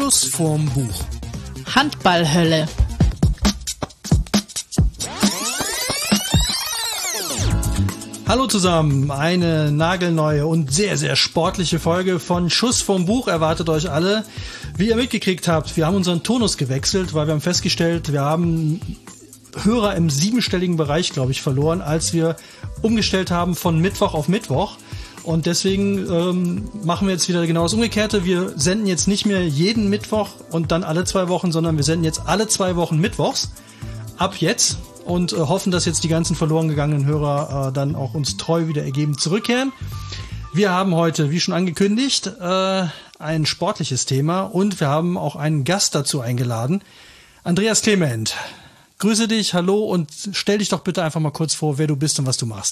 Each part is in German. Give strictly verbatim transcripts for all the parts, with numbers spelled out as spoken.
Schuss vorm Buch. Handballhölle. Hallo zusammen, eine nagelneue und sehr, sehr sportliche Folge von Schuss vorm Buch erwartet euch alle. Wie ihr mitgekriegt habt, wir haben unseren Tonus gewechselt, weil wir haben festgestellt, wir haben Hörer im siebenstelligen Bereich, glaube ich, verloren, als wir umgestellt haben von Mittwoch auf Mittwoch. Und deswegen ähm, machen wir jetzt wieder genau das Umgekehrte. Wir senden jetzt nicht mehr jeden Mittwoch und dann alle zwei Wochen, sondern wir senden jetzt alle zwei Wochen Mittwochs. Ab jetzt. Und äh, hoffen, dass jetzt die ganzen verloren gegangenen Hörer äh, dann auch uns treu wieder ergeben zurückkehren. Wir haben heute, wie schon angekündigt, äh, ein sportliches Thema und wir haben auch einen Gast dazu eingeladen. Andreas Clement, grüße dich, hallo und stell dich doch bitte einfach mal kurz vor, wer du bist und was du machst.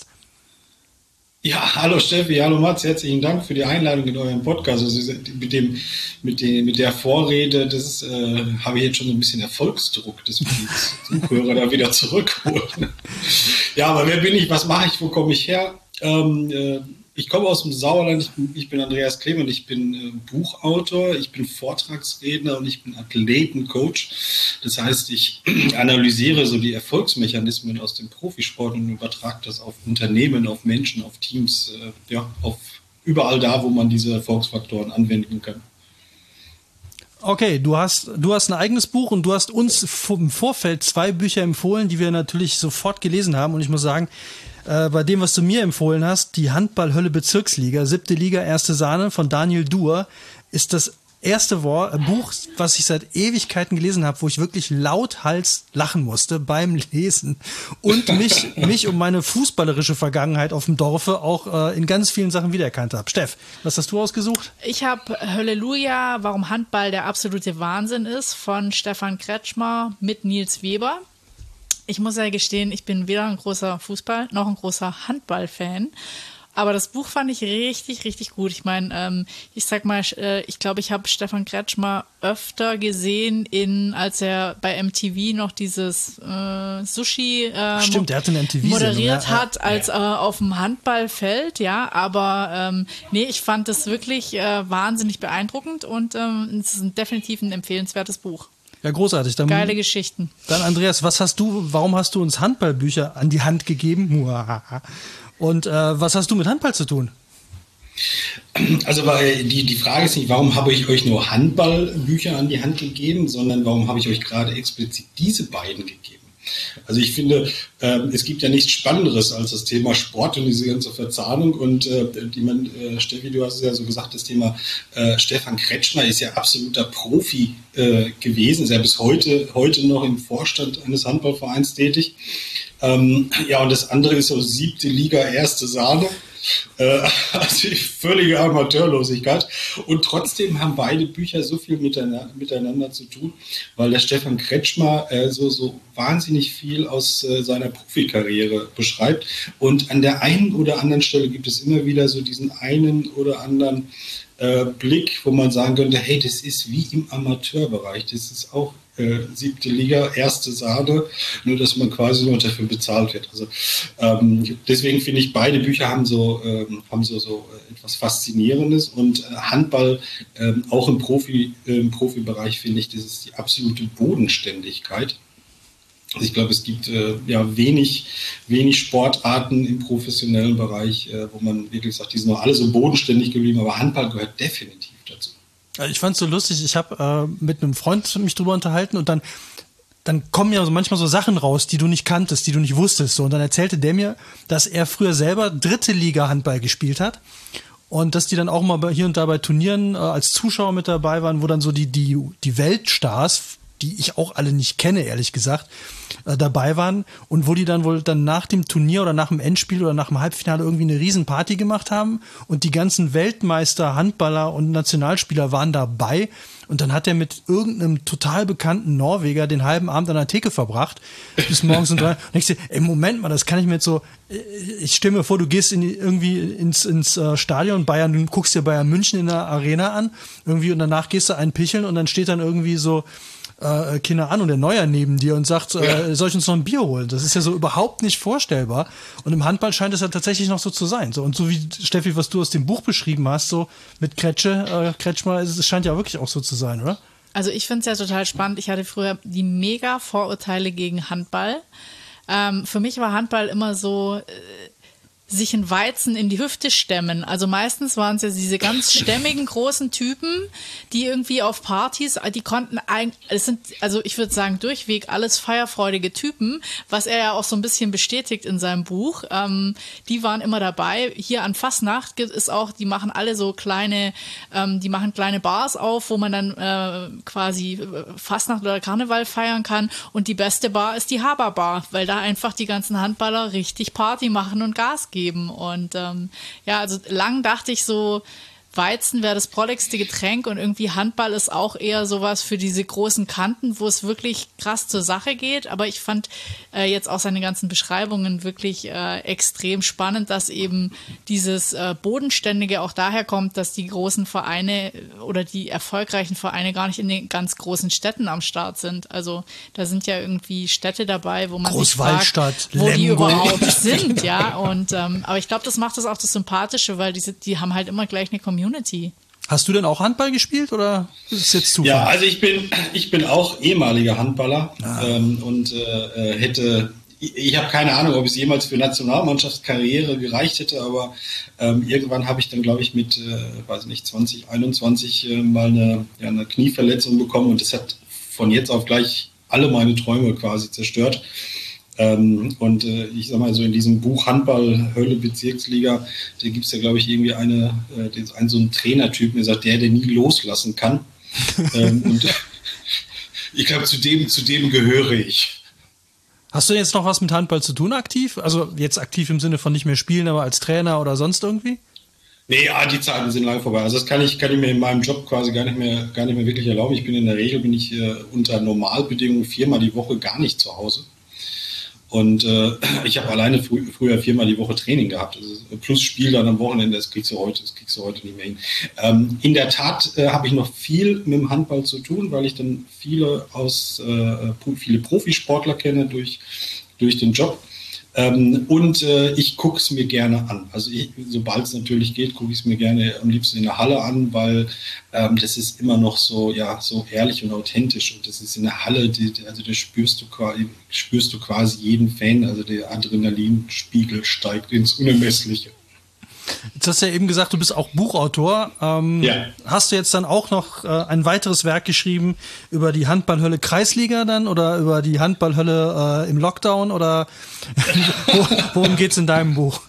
Ja, hallo Steffi, hallo Mats, herzlichen Dank für die Einladung in eurem Podcast. Also mit dem, mit dem, mit der Vorrede, das ist, äh, habe ich jetzt schon so ein bisschen Erfolgsdruck, dass wir die Zuhörer da wieder zurückholen. Ja, aber wer bin ich, was mache ich, wo komme ich her? Ähm, äh, ich komme aus dem Sauerland, ich bin, ich bin Andreas Clement, ich bin äh, Buchautor, ich bin Vortragsredner und ich bin Athletencoach. Das heißt, ich analysiere so die Erfolgsmechanismen aus dem Profisport und übertrage das auf Unternehmen, auf Menschen, auf Teams, äh, ja, auf überall da, wo man diese Erfolgsfaktoren anwenden kann. Okay, du hast, du hast ein eigenes Buch und du hast uns im Vorfeld zwei Bücher empfohlen, die wir natürlich sofort gelesen haben. Und ich muss sagen, äh, bei dem, was du mir empfohlen hast, die Handballhölle Bezirksliga, siebte Liga, erste Sahne von Daniel Duhr, ist das erste Wort, äh, Buch, was ich seit Ewigkeiten gelesen habe, wo ich wirklich lauthals lachen musste beim Lesen und mich, mich um meine fußballerische Vergangenheit auf dem Dorfe auch äh, in ganz vielen Sachen wiedererkannt habe. Steff, was hast du ausgesucht? Ich habe Halleluja, warum Handball der absolute Wahnsinn ist, von Stefan Kretschmer mit Nils Weber. Ich muss ja gestehen, ich bin weder ein großer Fußball- noch ein großer Handball-Fan. Aber das Buch fand ich richtig, richtig gut. Ich meine, ähm, ich sag mal, äh, ich glaube, ich habe Stefan Kretschmer öfter gesehen, in, als er bei M T V noch dieses äh, Sushi äh, Stimmt, der hat eine M T V moderiert ja, hat, als ja. äh, auf dem Handballfeld. Ja, aber ähm, nee, ich fand das wirklich äh, wahnsinnig beeindruckend und ähm, es ist definitiv ein empfehlenswertes Buch. Ja, großartig. Dann, Geile Geschichten. Dann, Andreas, was hast du, warum hast du uns Handballbücher an die Hand gegeben? Und äh, was hast du mit Handball zu tun? Also weil die, die Frage ist nicht, warum habe ich euch nur Handballbücher an die Hand gegeben, sondern warum habe ich euch gerade explizit diese beiden gegeben? Also ich finde, äh, es gibt ja nichts Spannenderes als das Thema Sport und diese ganze Verzahnung. Und äh, die man, äh, Steffi, du hast es ja so gesagt, das Thema äh, Stefan Kretschmer ist ja absoluter Profi äh, gewesen, ist ja bis heute, heute noch im Vorstand eines Handballvereins tätig. Ähm, ja, und das andere ist so siebte Liga, erste Sahne. Äh, also völlige Amateurlosigkeit. Und trotzdem haben beide Bücher so viel miteinander, miteinander zu tun, weil der Stefan Kretschmer äh, so, so wahnsinnig viel aus äh, seiner Profikarriere beschreibt. Und an der einen oder anderen Stelle gibt es immer wieder so diesen einen oder anderen äh, Blick, wo man sagen könnte, hey, das ist wie im Amateurbereich. Das ist auch Äh, siebte Liga, erste Sahne, nur dass man quasi nur dafür bezahlt wird. Also ähm, deswegen finde ich, beide Bücher haben so, ähm, haben so, so etwas Faszinierendes und äh, Handball ähm, auch im, Profi, äh, im Profibereich finde ich, das ist die absolute Bodenständigkeit. Also ich glaube, es gibt äh, ja wenig, wenig Sportarten im professionellen Bereich, äh, wo man wirklich sagt, die sind noch alle so bodenständig geblieben, aber Handball gehört definitiv dazu. Ich fand's so lustig, ich habe äh, mit einem Freund mich drüber unterhalten und dann, dann kommen ja so manchmal so Sachen raus, die du nicht kanntest, die du nicht wusstest. So. Und dann erzählte der mir, dass er früher selber dritte Liga Handball gespielt hat und dass die dann auch mal hier und da bei Turnieren äh, als Zuschauer mit dabei waren, wo dann so die, die, die Weltstars, die ich auch alle nicht kenne, ehrlich gesagt, äh, dabei waren und wo die dann wohl dann nach dem Turnier oder nach dem Endspiel oder nach dem Halbfinale irgendwie eine Riesenparty gemacht haben und die ganzen Weltmeister, Handballer und Nationalspieler waren dabei und dann hat er mit irgendeinem total bekannten Norweger den halben Abend an der Theke verbracht, bis morgens um drei. Und ich dachte, ey, Moment mal, das kann ich mir jetzt so, ich stelle mir vor, du gehst in die, irgendwie ins, ins äh, Stadion Bayern, du guckst dir Bayern München in der Arena an, irgendwie und danach gehst du einen picheln und dann steht dann irgendwie so, Äh, keine Ahnung, der Neuer neben dir und sagt, äh, soll ich uns noch ein Bier holen? Das ist ja so überhaupt nicht vorstellbar. Und im Handball scheint es ja tatsächlich noch so zu sein. So, und so wie, Steffi, was du aus dem Buch beschrieben hast, so mit Kretsche, äh, Kretschmer, es scheint ja wirklich auch so zu sein, oder? Also ich finde es ja total spannend. Ich hatte früher die mega Vorurteile gegen Handball. Ähm, für mich war Handball immer so, äh, sich ein Weizen in die Hüfte stemmen. Also meistens waren es ja diese ganz stämmigen, großen Typen, die irgendwie auf Partys, die konnten eigentlich, es sind, also ich würde sagen, durchweg alles feierfreudige Typen, was er ja auch so ein bisschen bestätigt in seinem Buch. Ähm, die waren immer dabei. Hier an Fastnacht gibt es auch, die machen alle so kleine, ähm, die machen kleine Bars auf, wo man dann äh, quasi Fastnacht oder Karneval feiern kann. Und die beste Bar ist die Haber-Bar, weil da einfach die ganzen Handballer richtig Party machen und Gas geben. Geben. Und ähm, ja, also lang dachte ich so, Weizen wäre das prolligste Getränk und irgendwie Handball ist auch eher sowas für diese großen Kanten, wo es wirklich krass zur Sache geht. Aber ich fand äh, jetzt auch seine ganzen Beschreibungen wirklich äh, extrem spannend, dass eben dieses äh, Bodenständige auch daher kommt, dass die großen Vereine oder die erfolgreichen Vereine gar nicht in den ganz großen Städten am Start sind. Also da sind ja irgendwie Städte dabei, wo man sich fragt, wo die überhaupt sind. Ja, und ähm, aber ich glaube, das macht das auch das Sympathische, weil diese, die haben halt immer gleich eine Community. Hast du denn auch Handball gespielt oder ist es jetzt Zufall? Ja, also ich bin, ich bin auch ehemaliger Handballer ah. ähm, und äh, hätte, ich, ich habe keine Ahnung, ob es jemals für Nationalmannschaftskarriere gereicht hätte, aber ähm, irgendwann habe ich dann, glaube ich, mit, äh, weiß nicht, zwanzig einundzwanzig äh, mal eine, ja, eine Knieverletzung bekommen und das hat von jetzt auf gleich alle meine Träume quasi zerstört. Ähm, und äh, ich sag mal so in diesem Buch Handball, Hölle, Bezirksliga, da gibt es ja, glaube ich, irgendwie eine, äh, einen, so einen Trainertypen, der sagt, der, der nie loslassen kann. ähm, und ich glaube, zu dem, zu dem gehöre ich. Hast du jetzt noch was mit Handball zu tun aktiv? Also jetzt aktiv im Sinne von nicht mehr spielen, aber als Trainer oder sonst irgendwie? Nee, ja, die Zeiten sind lang vorbei. Also das kann ich, kann ich mir in meinem Job quasi gar nicht mehr, gar nicht mehr wirklich erlauben. Ich bin in der Regel, bin ich äh, unter Normalbedingungen viermal die Woche gar nicht zu Hause. Und äh, ich habe alleine frü früher viermal die Woche Training gehabt. Also plus Spiel dann am Wochenende, das kriegst du heute, das kriegst du heute nicht mehr hin. Ähm, in der Tat äh, habe ich noch viel mit dem Handball zu tun, weil ich dann viele aus äh, viele Profisportler kenne durch, durch den Job. Ähm, und äh, ich gucke es mir gerne an. Also ich, sobald es natürlich geht, gucke ich es mir gerne am liebsten in der Halle an, weil ähm, das ist immer noch so, ja, so ehrlich und authentisch. Und das ist in der Halle, die, also da spürst du quasi, spürst du quasi jeden Fan, also der Adrenalinspiegel steigt ins Unermessliche. Jetzt hast du ja eben gesagt, du bist auch Buchautor. Ähm, ja. Hast du jetzt dann auch noch äh, ein weiteres Werk geschrieben über die Handballhölle Kreisliga dann oder über die Handballhölle äh, im Lockdown oder worum geht's in deinem Buch?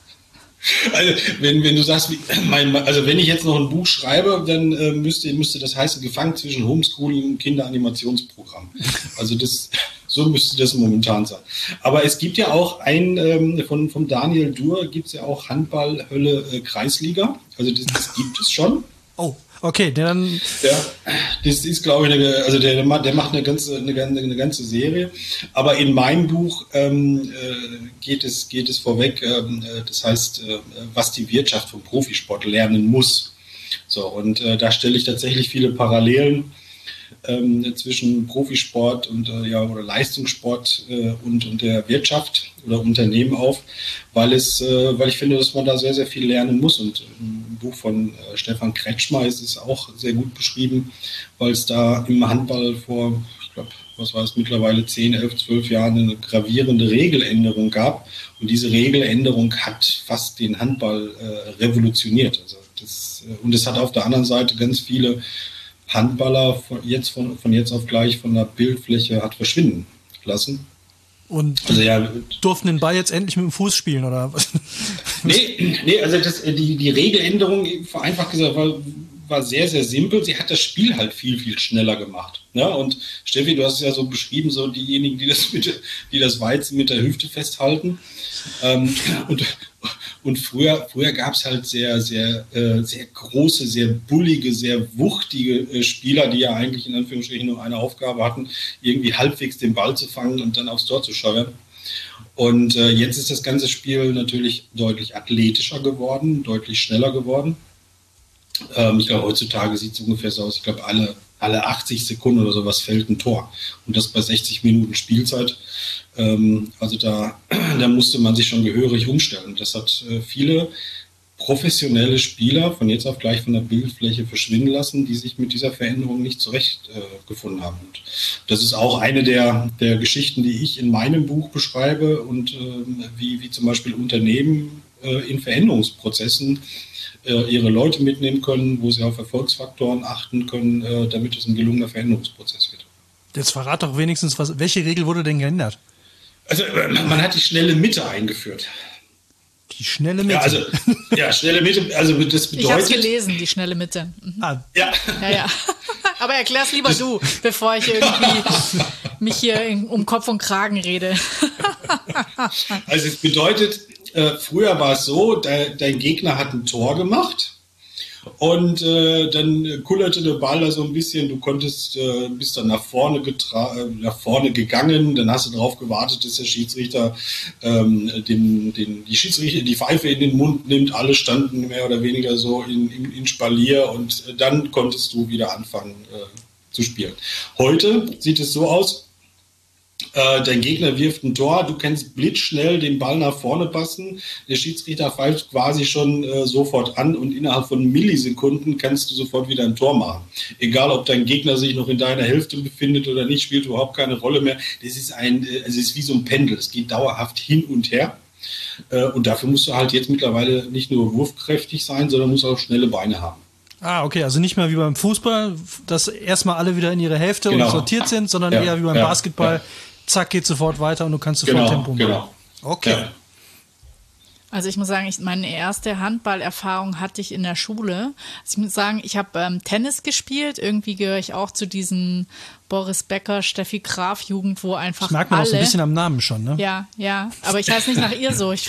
Also wenn, wenn du sagst, wie, mein, also wenn ich jetzt noch ein Buch schreibe, dann äh, müsste, müsste das heißen, gefangen zwischen Homeschooling und Kinderanimationsprogramm. Also das, so müsste das momentan sein. Aber es gibt ja auch ein, ähm, von, von Daniel Duhr gibt es ja auch Handball-Hölle äh, Kreisliga. Also das, das gibt es schon. Oh, okay, dann... Ja, das ist, glaube ich, eine, also der, der macht eine ganze, eine, eine ganze Serie. Aber in meinem Buch ähm, äh, geht, es, geht es vorweg, ähm, das heißt, äh, was die Wirtschaft vom Profisport lernen muss. So, und äh, da stelle ich tatsächlich viele Parallelen ähm, zwischen Profisport und äh, ja, oder Leistungssport äh, und, und der Wirtschaft oder Unternehmen auf, weil es, äh, weil ich finde, dass man da sehr, sehr viel lernen muss. Und im Buch von äh, Stefan Kretschmer ist es auch sehr gut beschrieben, weil es da im Handball vor, ich glaube, was war es, mittlerweile zehn, elf, zwölf Jahren eine gravierende Regeländerung gab. Und diese Regeländerung hat fast den Handball äh, revolutioniert. Also das, äh, und es hat auf der anderen Seite ganz viele Handballer von jetzt, von, von jetzt auf gleich von der Bildfläche hat verschwinden lassen. Und also, ja, durften den Ball jetzt endlich mit dem Fuß spielen, oder was? Nee, nee, also das, die, die Regeländerung, vereinfacht gesagt, war, war sehr, sehr simpel. Sie hat das Spiel halt viel, viel schneller gemacht. Ja, und Steffi, du hast es ja so beschrieben, so diejenigen, die das, mit, die das Weizen mit der Hüfte festhalten. Ähm, und und früher, früher gab es halt sehr, sehr, äh, sehr große, sehr bullige, sehr wuchtige äh, Spieler, die ja eigentlich in Anführungsstrichen nur eine Aufgabe hatten, irgendwie halbwegs den Ball zu fangen und dann aufs Tor zu scheuern. Und äh, jetzt ist das ganze Spiel natürlich deutlich athletischer geworden, deutlich schneller geworden. Ähm, ich glaube, heutzutage sieht es ungefähr so aus, ich glaube, alle, alle achtzig Sekunden oder sowas fällt ein Tor. Und das bei sechzig Minuten Spielzeit. Ähm, also da, da musste man sich schon gehörig umstellen. Das hat äh, viele professionelle Spieler von jetzt auf gleich von der Bildfläche verschwinden lassen, die sich mit dieser Veränderung nicht zurechtgefunden äh, haben. Und das ist auch eine der, der Geschichten, die ich in meinem Buch beschreibe und äh, wie, wie zum Beispiel Unternehmen äh, in Veränderungsprozessen äh, ihre Leute mitnehmen können, wo sie auf Erfolgsfaktoren achten können, äh, damit es ein gelungener Veränderungsprozess wird. Jetzt verrat doch wenigstens, was, welche Regel wurde denn geändert? Also man hat die schnelle Mitte eingeführt. Die schnelle Mitte? Ja, also, ja, schnelle Mitte, also das bedeutet... Ich habe es gelesen, die schnelle Mitte. Mhm. Ah. Ja. Ja, ja. Aber erklär's lieber das, du, bevor ich irgendwie mich hier in, um Kopf und Kragen rede. Also es bedeutet, äh, früher war es so, de, dein Gegner hat ein Tor gemacht und äh, dann kullerte der Ball da so ein bisschen, du konntest, äh, bist dann nach vorne, getra- äh, nach vorne gegangen, dann hast du darauf gewartet, dass der Schiedsrichter, ähm, den, den, die Schiedsrichter die Pfeife in den Mund nimmt, alle standen mehr oder weniger so in, in, in Spalier und äh, dann konntest du wieder anfangen äh, zu spielen. Heute sieht es so aus, Äh, dein Gegner wirft ein Tor, du kannst blitzschnell den Ball nach vorne passen, der Schiedsrichter pfeift quasi schon äh, sofort an und innerhalb von Millisekunden kannst du sofort wieder ein Tor machen. Egal, ob dein Gegner sich noch in deiner Hälfte befindet oder nicht, spielt überhaupt keine Rolle mehr. Das ist ein, äh, es ist wie so ein Pendel, es geht dauerhaft hin und her. Äh, und dafür musst du halt jetzt mittlerweile nicht nur wurfkräftig sein, sondern musst auch schnelle Beine haben. Ah, okay, also nicht mehr wie beim Fußball, dass erstmal alle wieder in ihre Hälfte genau. und sortiert sind, sondern ja, eher wie beim ja, Basketball. Ja. Zack, geht sofort weiter und du kannst sofort genau, Tempo machen. Genau. Okay. Ja. Also ich muss sagen, ich, meine erste Handballerfahrung hatte ich in der Schule. Also ich muss sagen, ich habe ähm, Tennis gespielt. Irgendwie gehöre ich auch zu diesen Boris Becker, Steffi Graf Jugend, wo einfach das merkt man alle, auch so ein bisschen am Namen schon, ne? Ja, ja. Aber ich heiße nicht nach ihr so. Ich,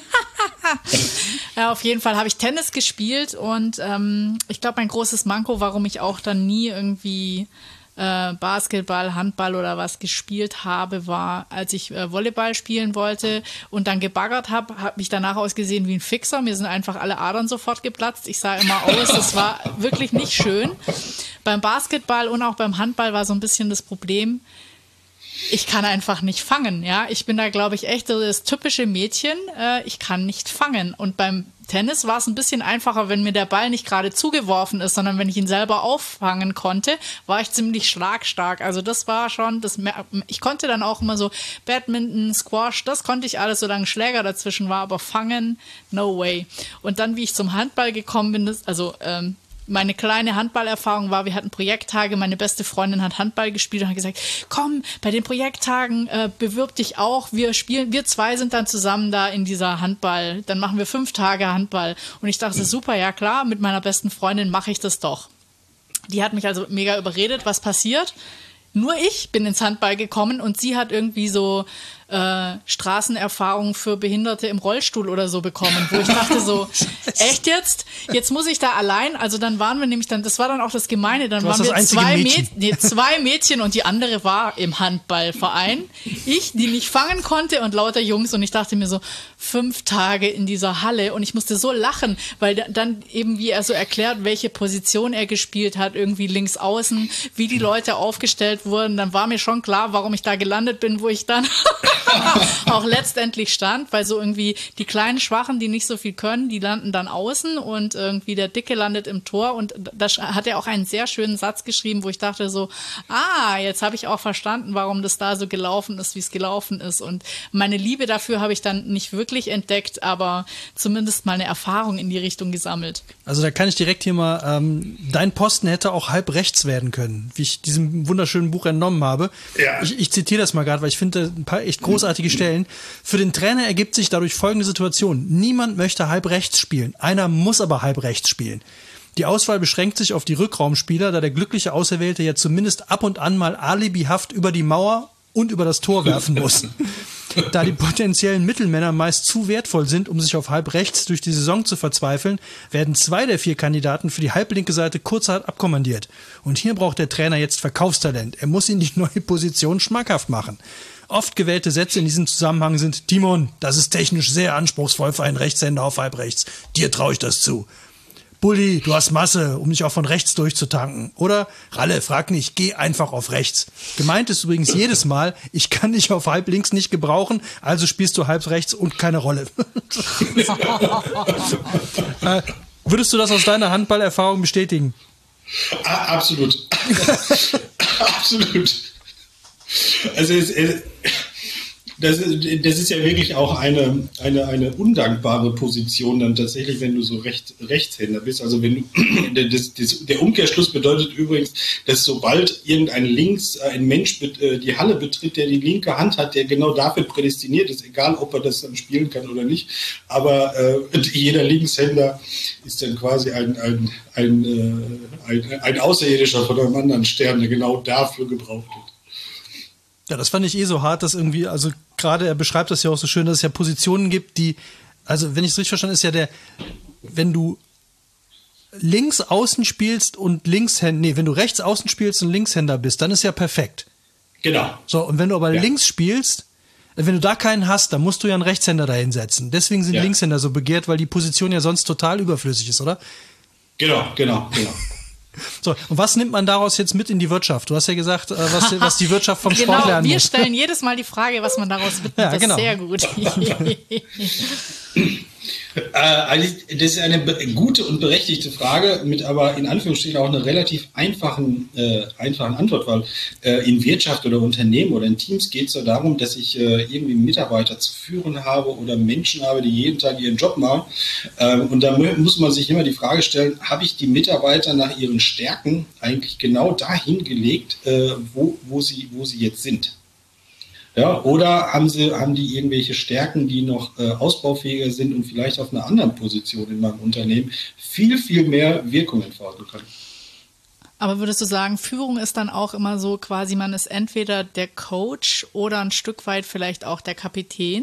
ja, auf jeden Fall habe ich Tennis gespielt und ähm, ich glaube, mein großes Manko, warum ich auch dann nie irgendwie Basketball, Handball oder was gespielt habe, war, als ich äh, Volleyball spielen wollte und dann gebaggert habe, habe mich danach ausgesehen wie ein Fixer. Mir sind einfach alle Adern sofort geplatzt. Ich sah immer aus, das war wirklich nicht schön. Beim Basketball und auch beim Handball war so ein bisschen das Problem, ich kann einfach nicht fangen, ja. Ich bin da, glaube ich, echt so das typische Mädchen. Äh, ich kann nicht fangen. Und beim Tennis war es ein bisschen einfacher, wenn mir der Ball nicht gerade zugeworfen ist, sondern wenn ich ihn selber auffangen konnte, war ich ziemlich schlagstark. Also das war schon, das, ich konnte dann auch immer so Badminton, Squash, das konnte ich alles, solange ein Schläger dazwischen war, aber fangen, no way. Und dann, wie ich zum Handball gekommen bin, das, also ähm, meine kleine Handballerfahrung war, wir hatten Projekttage, meine beste Freundin hat Handball gespielt und hat gesagt, komm, bei den Projekttagen äh, bewirb dich auch, wir spielen, wir zwei sind dann zusammen da in dieser Handball, dann machen wir fünf Tage Handball. Und ich dachte, super, ja klar, mit meiner besten Freundin mache ich das doch. Die hat mich also mega überredet, was passiert? Nur ich bin ins Handball gekommen und sie hat irgendwie so äh, Straßenerfahrung für Behinderte im Rollstuhl oder so bekommen, wo ich dachte so, echt jetzt? Jetzt muss ich da allein, also dann waren wir nämlich dann, das war dann auch das Gemeine, dann waren wir zwei Mädchen. Mäd- nee, zwei Mädchen und die andere war im Handballverein. Ich, die nicht fangen konnte und lauter Jungs und ich dachte mir so, fünf Tage in dieser Halle und ich musste so lachen, weil dann eben, wie er so erklärt, welche Position er gespielt hat, irgendwie links außen, wie die Leute aufgestellt wurden, dann war mir schon klar, warum ich da gelandet bin, wo ich dann auch letztendlich stand, weil so irgendwie die kleinen Schwachen, die nicht so viel können, die landen dann außen und irgendwie der Dicke landet im Tor und da hat er auch einen sehr schönen Satz geschrieben, wo ich dachte so, ah, jetzt habe ich auch verstanden, warum das da so gelaufen ist, wie es gelaufen ist und meine Liebe dafür habe ich dann nicht wirklich entdeckt, aber zumindest mal eine Erfahrung in die Richtung gesammelt. Also da kann ich direkt hier mal, ähm, dein Posten hätte auch halb rechts werden können, wie ich diesem wunderschönen Buch entnommen habe. Ja. Ich, ich zitiere das mal gerade, weil ich finde ein paar echt großartige Stellen. Für den Trainer ergibt sich dadurch folgende Situation. Niemand möchte halb rechts spielen. Einer muss aber halb rechts spielen. Die Auswahl beschränkt sich auf die Rückraumspieler, da der glückliche Auserwählte ja zumindest ab und an mal alibihaft über die Mauer und über das Tor werfen muss. Da die potenziellen Mittelmänner meist zu wertvoll sind, um sich auf halb rechts durch die Saison zu verzweifeln, werden zwei der vier Kandidaten für die halblinke Seite kurzerhand abkommandiert. Und hier braucht der Trainer jetzt Verkaufstalent. Er muss ihnen die neue Position schmackhaft machen. Oft gewählte Sätze in diesem Zusammenhang sind: Timon, das ist technisch sehr anspruchsvoll für einen Rechtshänder auf halb rechts. Dir traue ich das zu. Bulli, du hast Masse, um dich auch von rechts durchzutanken. Oder, Ralle, frag nicht, geh einfach auf rechts. Gemeint ist übrigens jedes Mal, ich kann dich auf halb links nicht gebrauchen, also spielst du halb rechts und keine Rolle. äh, würdest du das aus deiner Handballerfahrung bestätigen? Ah, absolut. Absolut. Also es, es, das, ist, das ist ja wirklich auch eine, eine, eine undankbare Position dann tatsächlich, wenn du so Recht, Rechtshänder bist. Also wenn du, das, das, der Umkehrschluss bedeutet übrigens, dass sobald irgendein Links, ein Mensch die Halle betritt, der die linke Hand hat, der genau dafür prädestiniert ist, egal ob er das dann spielen kann oder nicht, aber äh, jeder Linkshänder ist dann quasi ein, ein, ein, ein, ein Außerirdischer von einem anderen Stern, der genau dafür gebraucht wird. Ja, das fand ich eh so hart, dass irgendwie, also gerade er beschreibt das ja auch so schön, dass es ja Positionen gibt, die, also wenn ich es richtig verstanden, ist ja der, wenn du links außen spielst und Linkshänder, nee, wenn du rechts außen spielst und Linkshänder bist, dann ist ja perfekt. Genau. So, und wenn du aber ja. links spielst, wenn du da keinen hast, dann musst du ja einen Rechtshänder da hinsetzen. Deswegen sind ja. Linkshänder so begehrt, weil die Position ja sonst total überflüssig ist, oder? Genau, genau, genau. So, und was nimmt man daraus jetzt mit in die Wirtschaft? Du hast ja gesagt, was, was die Wirtschaft vom genau, Sport lernen wir muss. stellen jedes Mal die Frage, was man daraus mitnimmt. Ja, das genau. ist sehr gut. Also das ist eine gute und berechtigte Frage, mit aber in Anführungsstrichen auch einer relativ einfachen, äh, einfachen Antwort, weil äh, in Wirtschaft oder Unternehmen oder in Teams geht es ja darum, dass ich äh, irgendwie Mitarbeiter zu führen habe oder Menschen habe, die jeden Tag ihren Job machen. Ähm, und da muss man sich immer die Frage stellen, habe ich die Mitarbeiter nach ihren Stärken eigentlich genau dahin gelegt, äh, wo, wo, sie, wo sie jetzt sind? Ja, oder haben sie, haben die irgendwelche Stärken, die noch äh, ausbaufähiger sind und vielleicht auf einer anderen Position in meinem Unternehmen viel, viel mehr Wirkung entfalten können? Aber würdest du sagen, Führung ist dann auch immer so quasi, man ist entweder der Coach oder ein Stück weit vielleicht auch der Kapitän?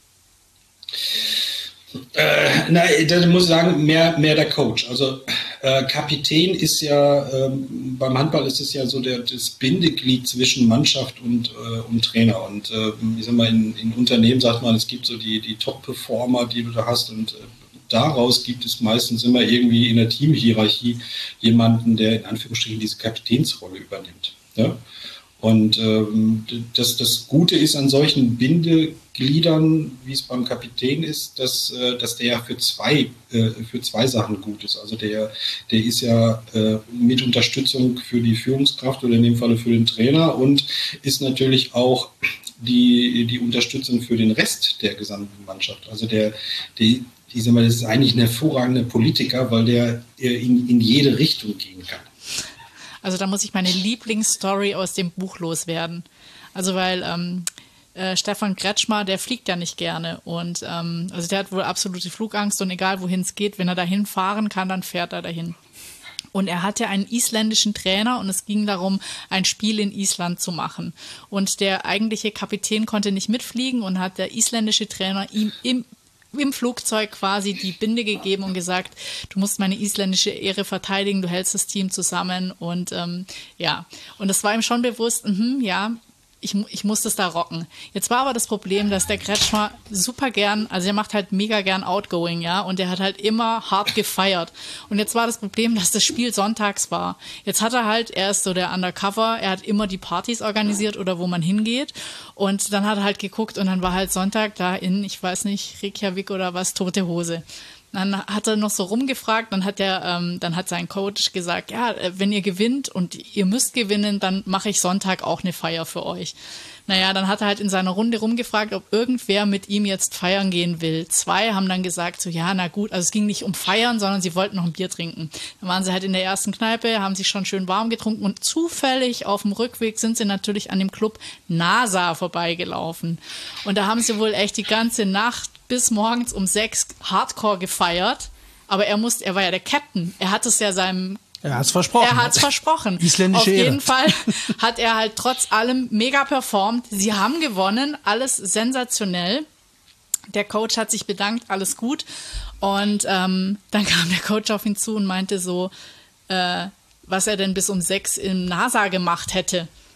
Äh, nein, da muss ich sagen, mehr, mehr der Coach. Also äh, Kapitän ist ja, ähm, beim Handball ist es ja so der, das Bindeglied zwischen Mannschaft und, äh, und Trainer. Und äh, ich sag mal, in, in Unternehmen sagt man, es gibt so die, die Top-Performer, die du da hast, und äh, daraus gibt es meistens immer irgendwie in der Teamhierarchie jemanden, der in Anführungsstrichen diese Kapitänsrolle übernimmt. Ja? Und ähm, das, das Gute ist an solchen Bindegliedern, wie es beim Kapitän ist, dass, äh, dass der ja für zwei, äh, für zwei Sachen gut ist. Also der, der ist ja äh, mit Unterstützung für die Führungskraft oder in dem Falle für den Trainer und ist natürlich auch die, die Unterstützung für den Rest der gesamten Mannschaft. Also der, der ich sag mal, das ist eigentlich ein hervorragender Politiker, weil der in, in jede Richtung gehen kann. Also da muss ich meine Lieblingsstory aus dem Buch loswerden. Also weil ähm, äh, Stefan Kretschmer, der fliegt ja nicht gerne. Und ähm, also der hat wohl absolute Flugangst und egal wohin es geht, wenn er dahin fahren kann, dann fährt er dahin. Und er hatte einen isländischen Trainer und es ging darum, ein Spiel in Island zu machen. Und der eigentliche Kapitän konnte nicht mitfliegen und hat der isländische Trainer ihm im im Flugzeug quasi die Binde gegeben und gesagt, du musst meine isländische Ehre verteidigen, du hältst das Team zusammen und ähm, ja, und das war ihm schon bewusst, mh, ja, ich, ich muss das da rocken. Jetzt war aber das Problem, dass der Kretschmer super gern, also er macht halt mega gern Outgoing, ja, und er hat halt immer hart gefeiert. Und jetzt war das Problem, dass das Spiel sonntags war. Jetzt hat er halt, er ist so der Undercover, er hat immer die Partys organisiert oder wo man hingeht und dann hat er halt geguckt und dann war halt Sonntag da in, ich weiß nicht, Reykjavik oder was, tote Hose. Dann hat er noch so rumgefragt, dann hat er, ähm, dann hat sein Coach gesagt, ja, wenn ihr gewinnt und ihr müsst gewinnen, dann mache ich Sonntag auch eine Feier für euch. Naja, dann hat er halt in seiner Runde rumgefragt, ob irgendwer mit ihm jetzt feiern gehen will. Zwei haben dann gesagt, so ja, na gut, also es ging nicht um Feiern, sondern sie wollten noch ein Bier trinken. Dann waren sie halt in der ersten Kneipe, haben sich schon schön warm getrunken und zufällig auf dem Rückweg sind sie natürlich an dem Club NASA vorbeigelaufen. Und da haben sie wohl echt die ganze Nacht bis morgens um sechs Hardcore gefeiert, aber er musste, er war ja der Captain, er hat es ja seinem Er hat es versprochen. Er hat es versprochen. Isländische Auf jeden Ehre. Fall hat er halt trotz allem mega performt. Sie haben gewonnen, alles sensationell. Der Coach hat sich bedankt, alles gut. Und ähm, dann kam der Coach auf ihn zu und meinte so, äh, was er denn bis um sechs im NASA gemacht hätte.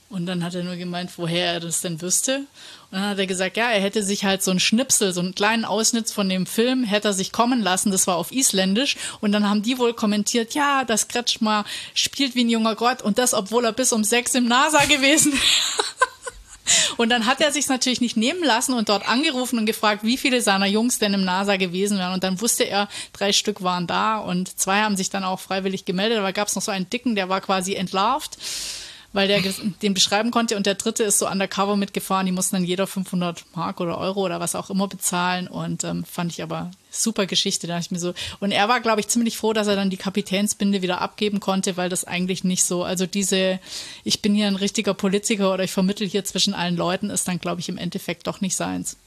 Und dann hat er nur gemeint, woher er das denn wüsste. Und dann hat er gesagt, ja, er hätte sich halt so einen Schnipsel, so einen kleinen Ausschnitt von dem Film, hätte er sich kommen lassen. Das war auf Isländisch. Und dann haben die wohl kommentiert, ja, das Kretschmer spielt wie ein junger Gott. Und das, obwohl er bis um sechs im NASA gewesen wäre. Und dann hat er sich natürlich nicht nehmen lassen und dort angerufen und gefragt, wie viele seiner Jungs denn im NASA gewesen wären. Und dann wusste er, drei Stück waren da und zwei haben sich dann auch freiwillig gemeldet. Aber gab es noch so einen Dicken, der war quasi entlarvt, weil der den beschreiben konnte. Und der dritte ist so undercover mitgefahren. Die mussten dann jeder fünfhundert Mark oder Euro oder was auch immer bezahlen. Und ähm, fand ich aber super Geschichte. Da dachte ich mir so. Und er war, glaube ich, ziemlich froh, dass er dann die Kapitänsbinde wieder abgeben konnte, weil das eigentlich nicht so, also diese, ich bin hier ein richtiger Politiker oder ich vermittle hier zwischen allen Leuten, ist dann, glaube ich, im Endeffekt doch nicht seins.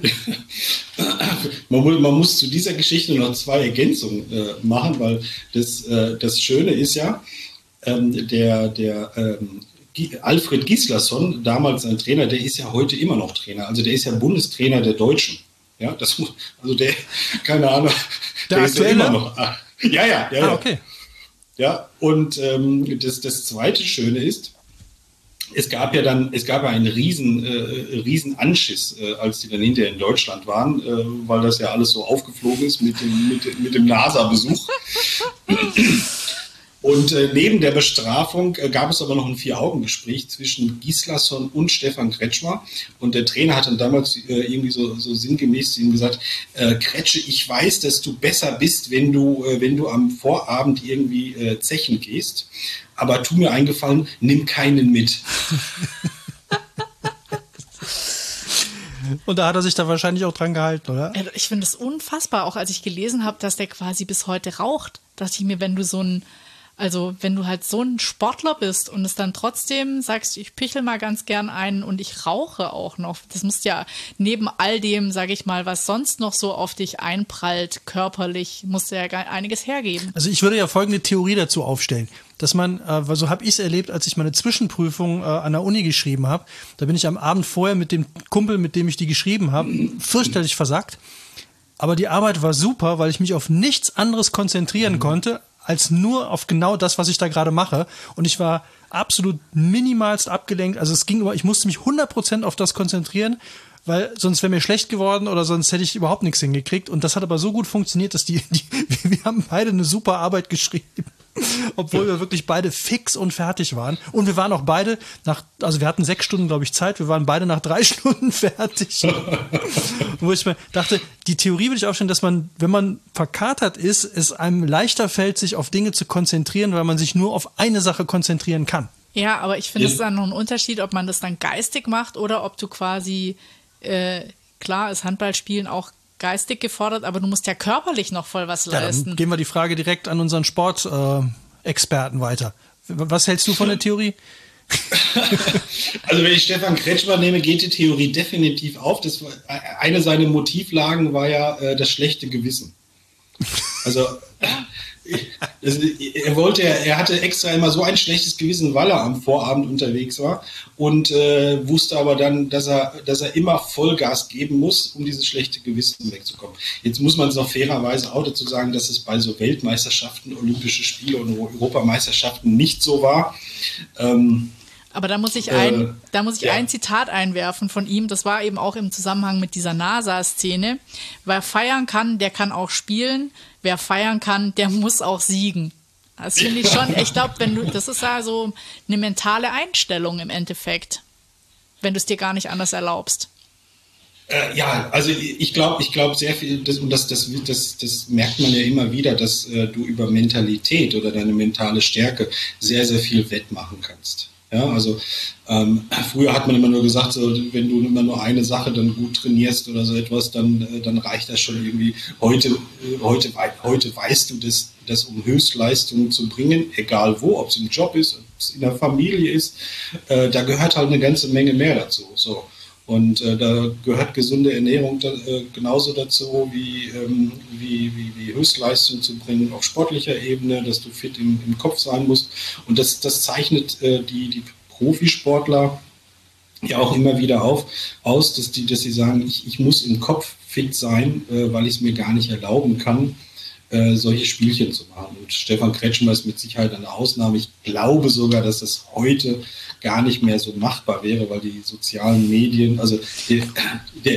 man, muss, man muss zu dieser Geschichte noch zwei Ergänzungen äh, machen, weil das, äh, das Schöne ist ja, ähm, der, der ähm, Alfred Gislason, damals ein Trainer, der ist ja heute immer noch Trainer. Also der ist ja Bundestrainer der Deutschen. Ja, das, also der, keine Ahnung, der, der ist ja immer noch. Ah, ja, ja, ja. Ah, okay. Ja, und ähm, das, das zweite Schöne ist, es gab ja dann, es gab ja einen riesen, äh, riesen Anschiss, äh, als die dann hinterher in Deutschland waren, äh, weil das ja alles so aufgeflogen ist mit dem, mit, mit dem NASA-Besuch. Und äh, neben der Bestrafung äh, gab es aber noch ein Vier-Augen-Gespräch zwischen Gislason und Stefan Kretschmer. Und der Trainer hat dann damals äh, irgendwie so, so sinngemäß zu ihm gesagt, äh, Kretsche, ich weiß, dass du besser bist, wenn du, äh, wenn du am Vorabend irgendwie äh, zechen gehst. Aber tu mir einen Gefallen, nimm keinen mit. Und da hat er sich da wahrscheinlich auch dran gehalten, oder? Ich finde es unfassbar, auch als ich gelesen habe, dass der quasi bis heute raucht. Dachte ich mir, wenn du so ein Also wenn du halt so ein Sportler bist und es dann trotzdem sagst, ich pichel mal ganz gern einen und ich rauche auch noch. Das muss ja neben all dem, sage ich mal, was sonst noch so auf dich einprallt, körperlich, muss ja einiges hergeben. Also ich würde ja folgende Theorie dazu aufstellen, dass man, äh, so habe ich es erlebt, als ich meine Zwischenprüfung äh, an der Uni geschrieben habe. Da bin ich am Abend vorher mit dem Kumpel, mit dem ich die geschrieben habe, fürchterlich versackt. Aber die Arbeit war super, weil ich mich auf nichts anderes konzentrieren konnte, als nur auf genau das, was ich da gerade mache. Und ich war absolut minimalst abgelenkt. Also es ging immer, ich musste mich hundert Prozent auf das konzentrieren, weil sonst wäre mir schlecht geworden oder sonst hätte ich überhaupt nichts hingekriegt. Und das hat aber so gut funktioniert, dass die, die wir haben beide eine super Arbeit geschrieben. Obwohl wir wirklich beide fix und fertig waren. Und wir waren auch beide nach, also wir hatten sechs Stunden, glaube ich, Zeit. Wir waren beide nach drei Stunden fertig. Wo ich mir dachte, die Theorie würde ich aufstellen, dass man, wenn man verkatert ist, es einem leichter fällt, sich auf Dinge zu konzentrieren, weil man sich nur auf eine Sache konzentrieren kann. Ja, aber ich finde es dann noch ein Unterschied, ob man das dann geistig macht oder ob du quasi, äh, klar ist Handballspielen auch geistig gefordert, aber du musst ja körperlich noch voll was leisten. Ja, dann gehen wir die Frage direkt an unseren Sportexperten äh, weiter. Was hältst du von der Theorie? Also wenn ich Stefan Kretschmer nehme, geht die Theorie definitiv auf. Das war, eine seiner Motivlagen war ja äh, das schlechte Gewissen. Also also, er wollte, er hatte extra immer so ein schlechtes Gewissen, weil er am Vorabend unterwegs war und äh, wusste aber dann, dass er, dass er immer Vollgas geben muss, um dieses schlechte Gewissen wegzukommen. Jetzt muss man es auch fairerweise auch dazu sagen, dass es bei so Weltmeisterschaften, Olympische Spiele und Europameisterschaften nicht so war. Ähm, Aber da muss ich ein, äh, da muss ich ja. ein Zitat einwerfen von ihm. Das war eben auch im Zusammenhang mit dieser NASA-Szene. Wer feiern kann, der kann auch spielen. Wer feiern kann, der muss auch siegen. Das finde ich schon. Ich glaube, wenn du, das ist ja so eine mentale Einstellung im Endeffekt, wenn du es dir gar nicht anders erlaubst. Äh, ja, also ich glaube, ich glaube sehr viel, das, und das, das, das, das merkt man ja immer wieder, dass äh, du über Mentalität oder deine mentale Stärke sehr, sehr viel wettmachen kannst. Ja, also ähm, früher hat man immer nur gesagt, so, wenn du immer nur eine Sache dann gut trainierst oder so etwas, dann, äh, dann reicht das schon irgendwie. Heute, äh, heute, heute weißt du, dass, dass um Höchstleistungen zu bringen, egal wo, ob es im Job ist, ob es in der Familie ist, äh, da gehört halt eine ganze Menge mehr dazu. So. Und äh, da gehört gesunde Ernährung da, äh, genauso dazu, wie, ähm, wie, wie, wie Höchstleistung zu bringen auf sportlicher Ebene, dass du fit im, im Kopf sein musst. Und das, das zeichnet äh, die, die Profisportler ja auch immer wieder auf, aus, dass, die, dass sie sagen, ich, ich muss im Kopf fit sein, äh, weil ich es mir gar nicht erlauben kann, äh, solche Spielchen zu machen. Und Stefan Kretschmer ist mit Sicherheit eine Ausnahme. Ich glaube sogar, dass es heute gar nicht mehr so machbar wäre, weil die sozialen Medien, also der, der,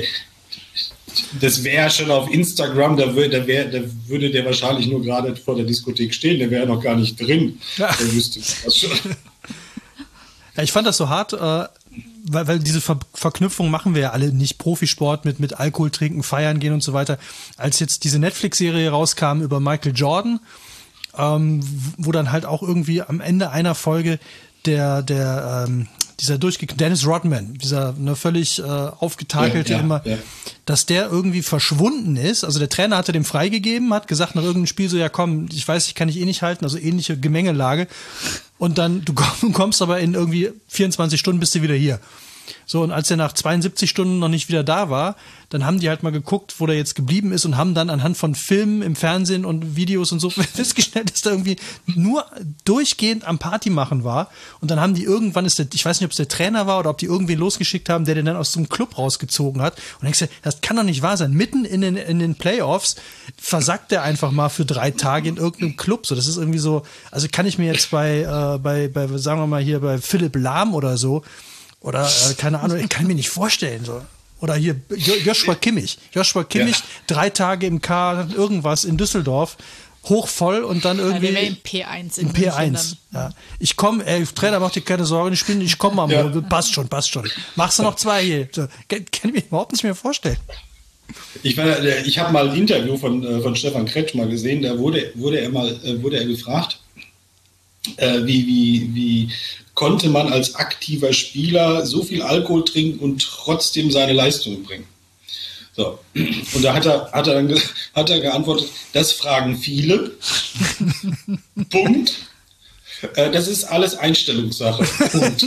das wäre schon auf Instagram, da, wär, da, wär, da würde der wahrscheinlich nur gerade vor der Diskothek stehen, der wäre noch gar nicht drin. Ja. Der wüsste das schon. Ja, ich fand das so hart, äh, weil, weil diese Ver- Verknüpfung machen wir ja alle nicht. Profisport mit, mit Alkohol trinken, feiern gehen und so weiter. Als jetzt diese Netflix-Serie rauskam über Michael Jordan, ähm, wo dann halt auch irgendwie am Ende einer Folge der, der, ähm, dieser durchge Dennis Rodman, dieser ne, völlig äh, aufgetakelte ja, ja, immer, ja. dass der irgendwie verschwunden ist. Also der Trainer hatte dem freigegeben, hat gesagt nach irgendeinem Spiel so, ja komm, ich weiß, ich kann dich eh nicht halten, also ähnliche Gemengelage. Und dann, du kommst aber in irgendwie vierundzwanzig Stunden bist du wieder hier. So, und als er nach zweiundsiebzig Stunden noch nicht wieder da war, dann haben die halt mal geguckt, wo der jetzt geblieben ist und haben dann anhand von Filmen im Fernsehen und Videos und so festgestellt, dass der irgendwie nur durchgehend am Party machen war. Und dann haben die irgendwann, ist der, ich weiß nicht, ob es der Trainer war oder ob die irgendwen losgeschickt haben, der den dann aus so einem Club rausgezogen hat. Und denkst du, das kann doch nicht wahr sein. Mitten in den, in den Playoffs versackt der einfach mal für drei Tage in irgendeinem Club. So, das ist irgendwie so, also kann ich mir jetzt bei, äh, bei, bei, sagen wir mal hier, bei Philipp Lahm oder so, oder äh, keine Ahnung, ich kann mir nicht vorstellen. So. Oder hier Jo- Joshua Kimmich. Joshua Kimmich, ja. drei Tage im K, irgendwas in Düsseldorf, hochvoll und dann irgendwie. Ja, der wäre im P eins. In P eins. Ja. Ich komme, ey, Trainer, mach dir keine Sorgen, ich bin, ich komme mal. Ja. Passt schon, passt schon. Machst du noch zwei hier? So, kann, kann ich mir überhaupt nicht mehr vorstellen. Ich, war, ich habe mal ein Interview von, von Stefan Kretschmer gesehen, da wurde, wurde, er mal, wurde er gefragt, äh, wie, wie, wie konnte man als aktiver Spieler so viel Alkohol trinken und trotzdem seine Leistung bringen? So. Und da hat er, hat er dann ge- hat er geantwortet, das fragen viele. Punkt. Äh, das ist alles Einstellungssache. Punkt.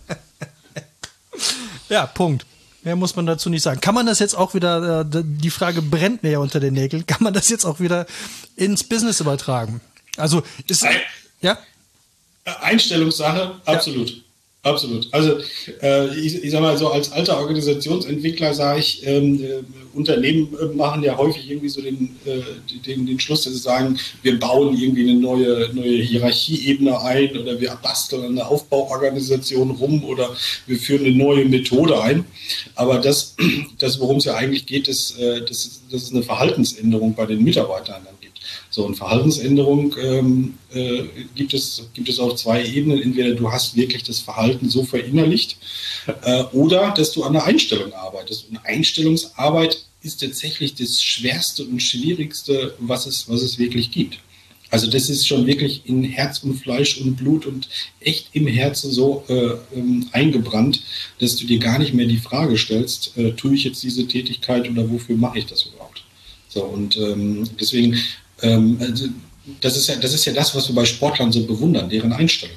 Ja, Punkt. Mehr muss man dazu nicht sagen. Kann man das jetzt auch wieder, äh, die Frage brennt mir ja unter den Nägeln, kann man das jetzt auch wieder ins Business übertragen? Also ist, Ein, ja? Einstellungssache, absolut. Ja. Absolut. Also äh, ich, ich sag mal so, als alter Organisationsentwickler sage ich, ähm, äh, Unternehmen äh, machen ja häufig irgendwie so den, äh, den, den Schluss, dass sie sagen, wir bauen irgendwie eine neue, neue Hierarchieebene ein oder wir basteln eine Aufbauorganisation rum oder wir führen eine neue Methode ein. Aber das, das worum es ja eigentlich geht, ist, äh, das ist, das ist eine Verhaltensänderung bei den Mitarbeitern dann gibt. So, eine Verhaltensänderung ähm, äh, gibt es, gibt es auf zwei Ebenen. Entweder du hast wirklich das Verhalten so verinnerlicht äh, oder dass du an der Einstellung arbeitest. Und Einstellungsarbeit ist tatsächlich das Schwerste und Schwierigste, was es, was es wirklich gibt. Also das ist schon wirklich in Herz und Fleisch und Blut und echt im Herzen so äh, ähm, eingebrannt, dass du dir gar nicht mehr die Frage stellst, äh, tue ich jetzt diese Tätigkeit oder wofür mache ich das überhaupt? So, und ähm, deswegen Ähm, also das ist ja, das ist ja das, was wir bei Sportlern so bewundern, deren Einstellung.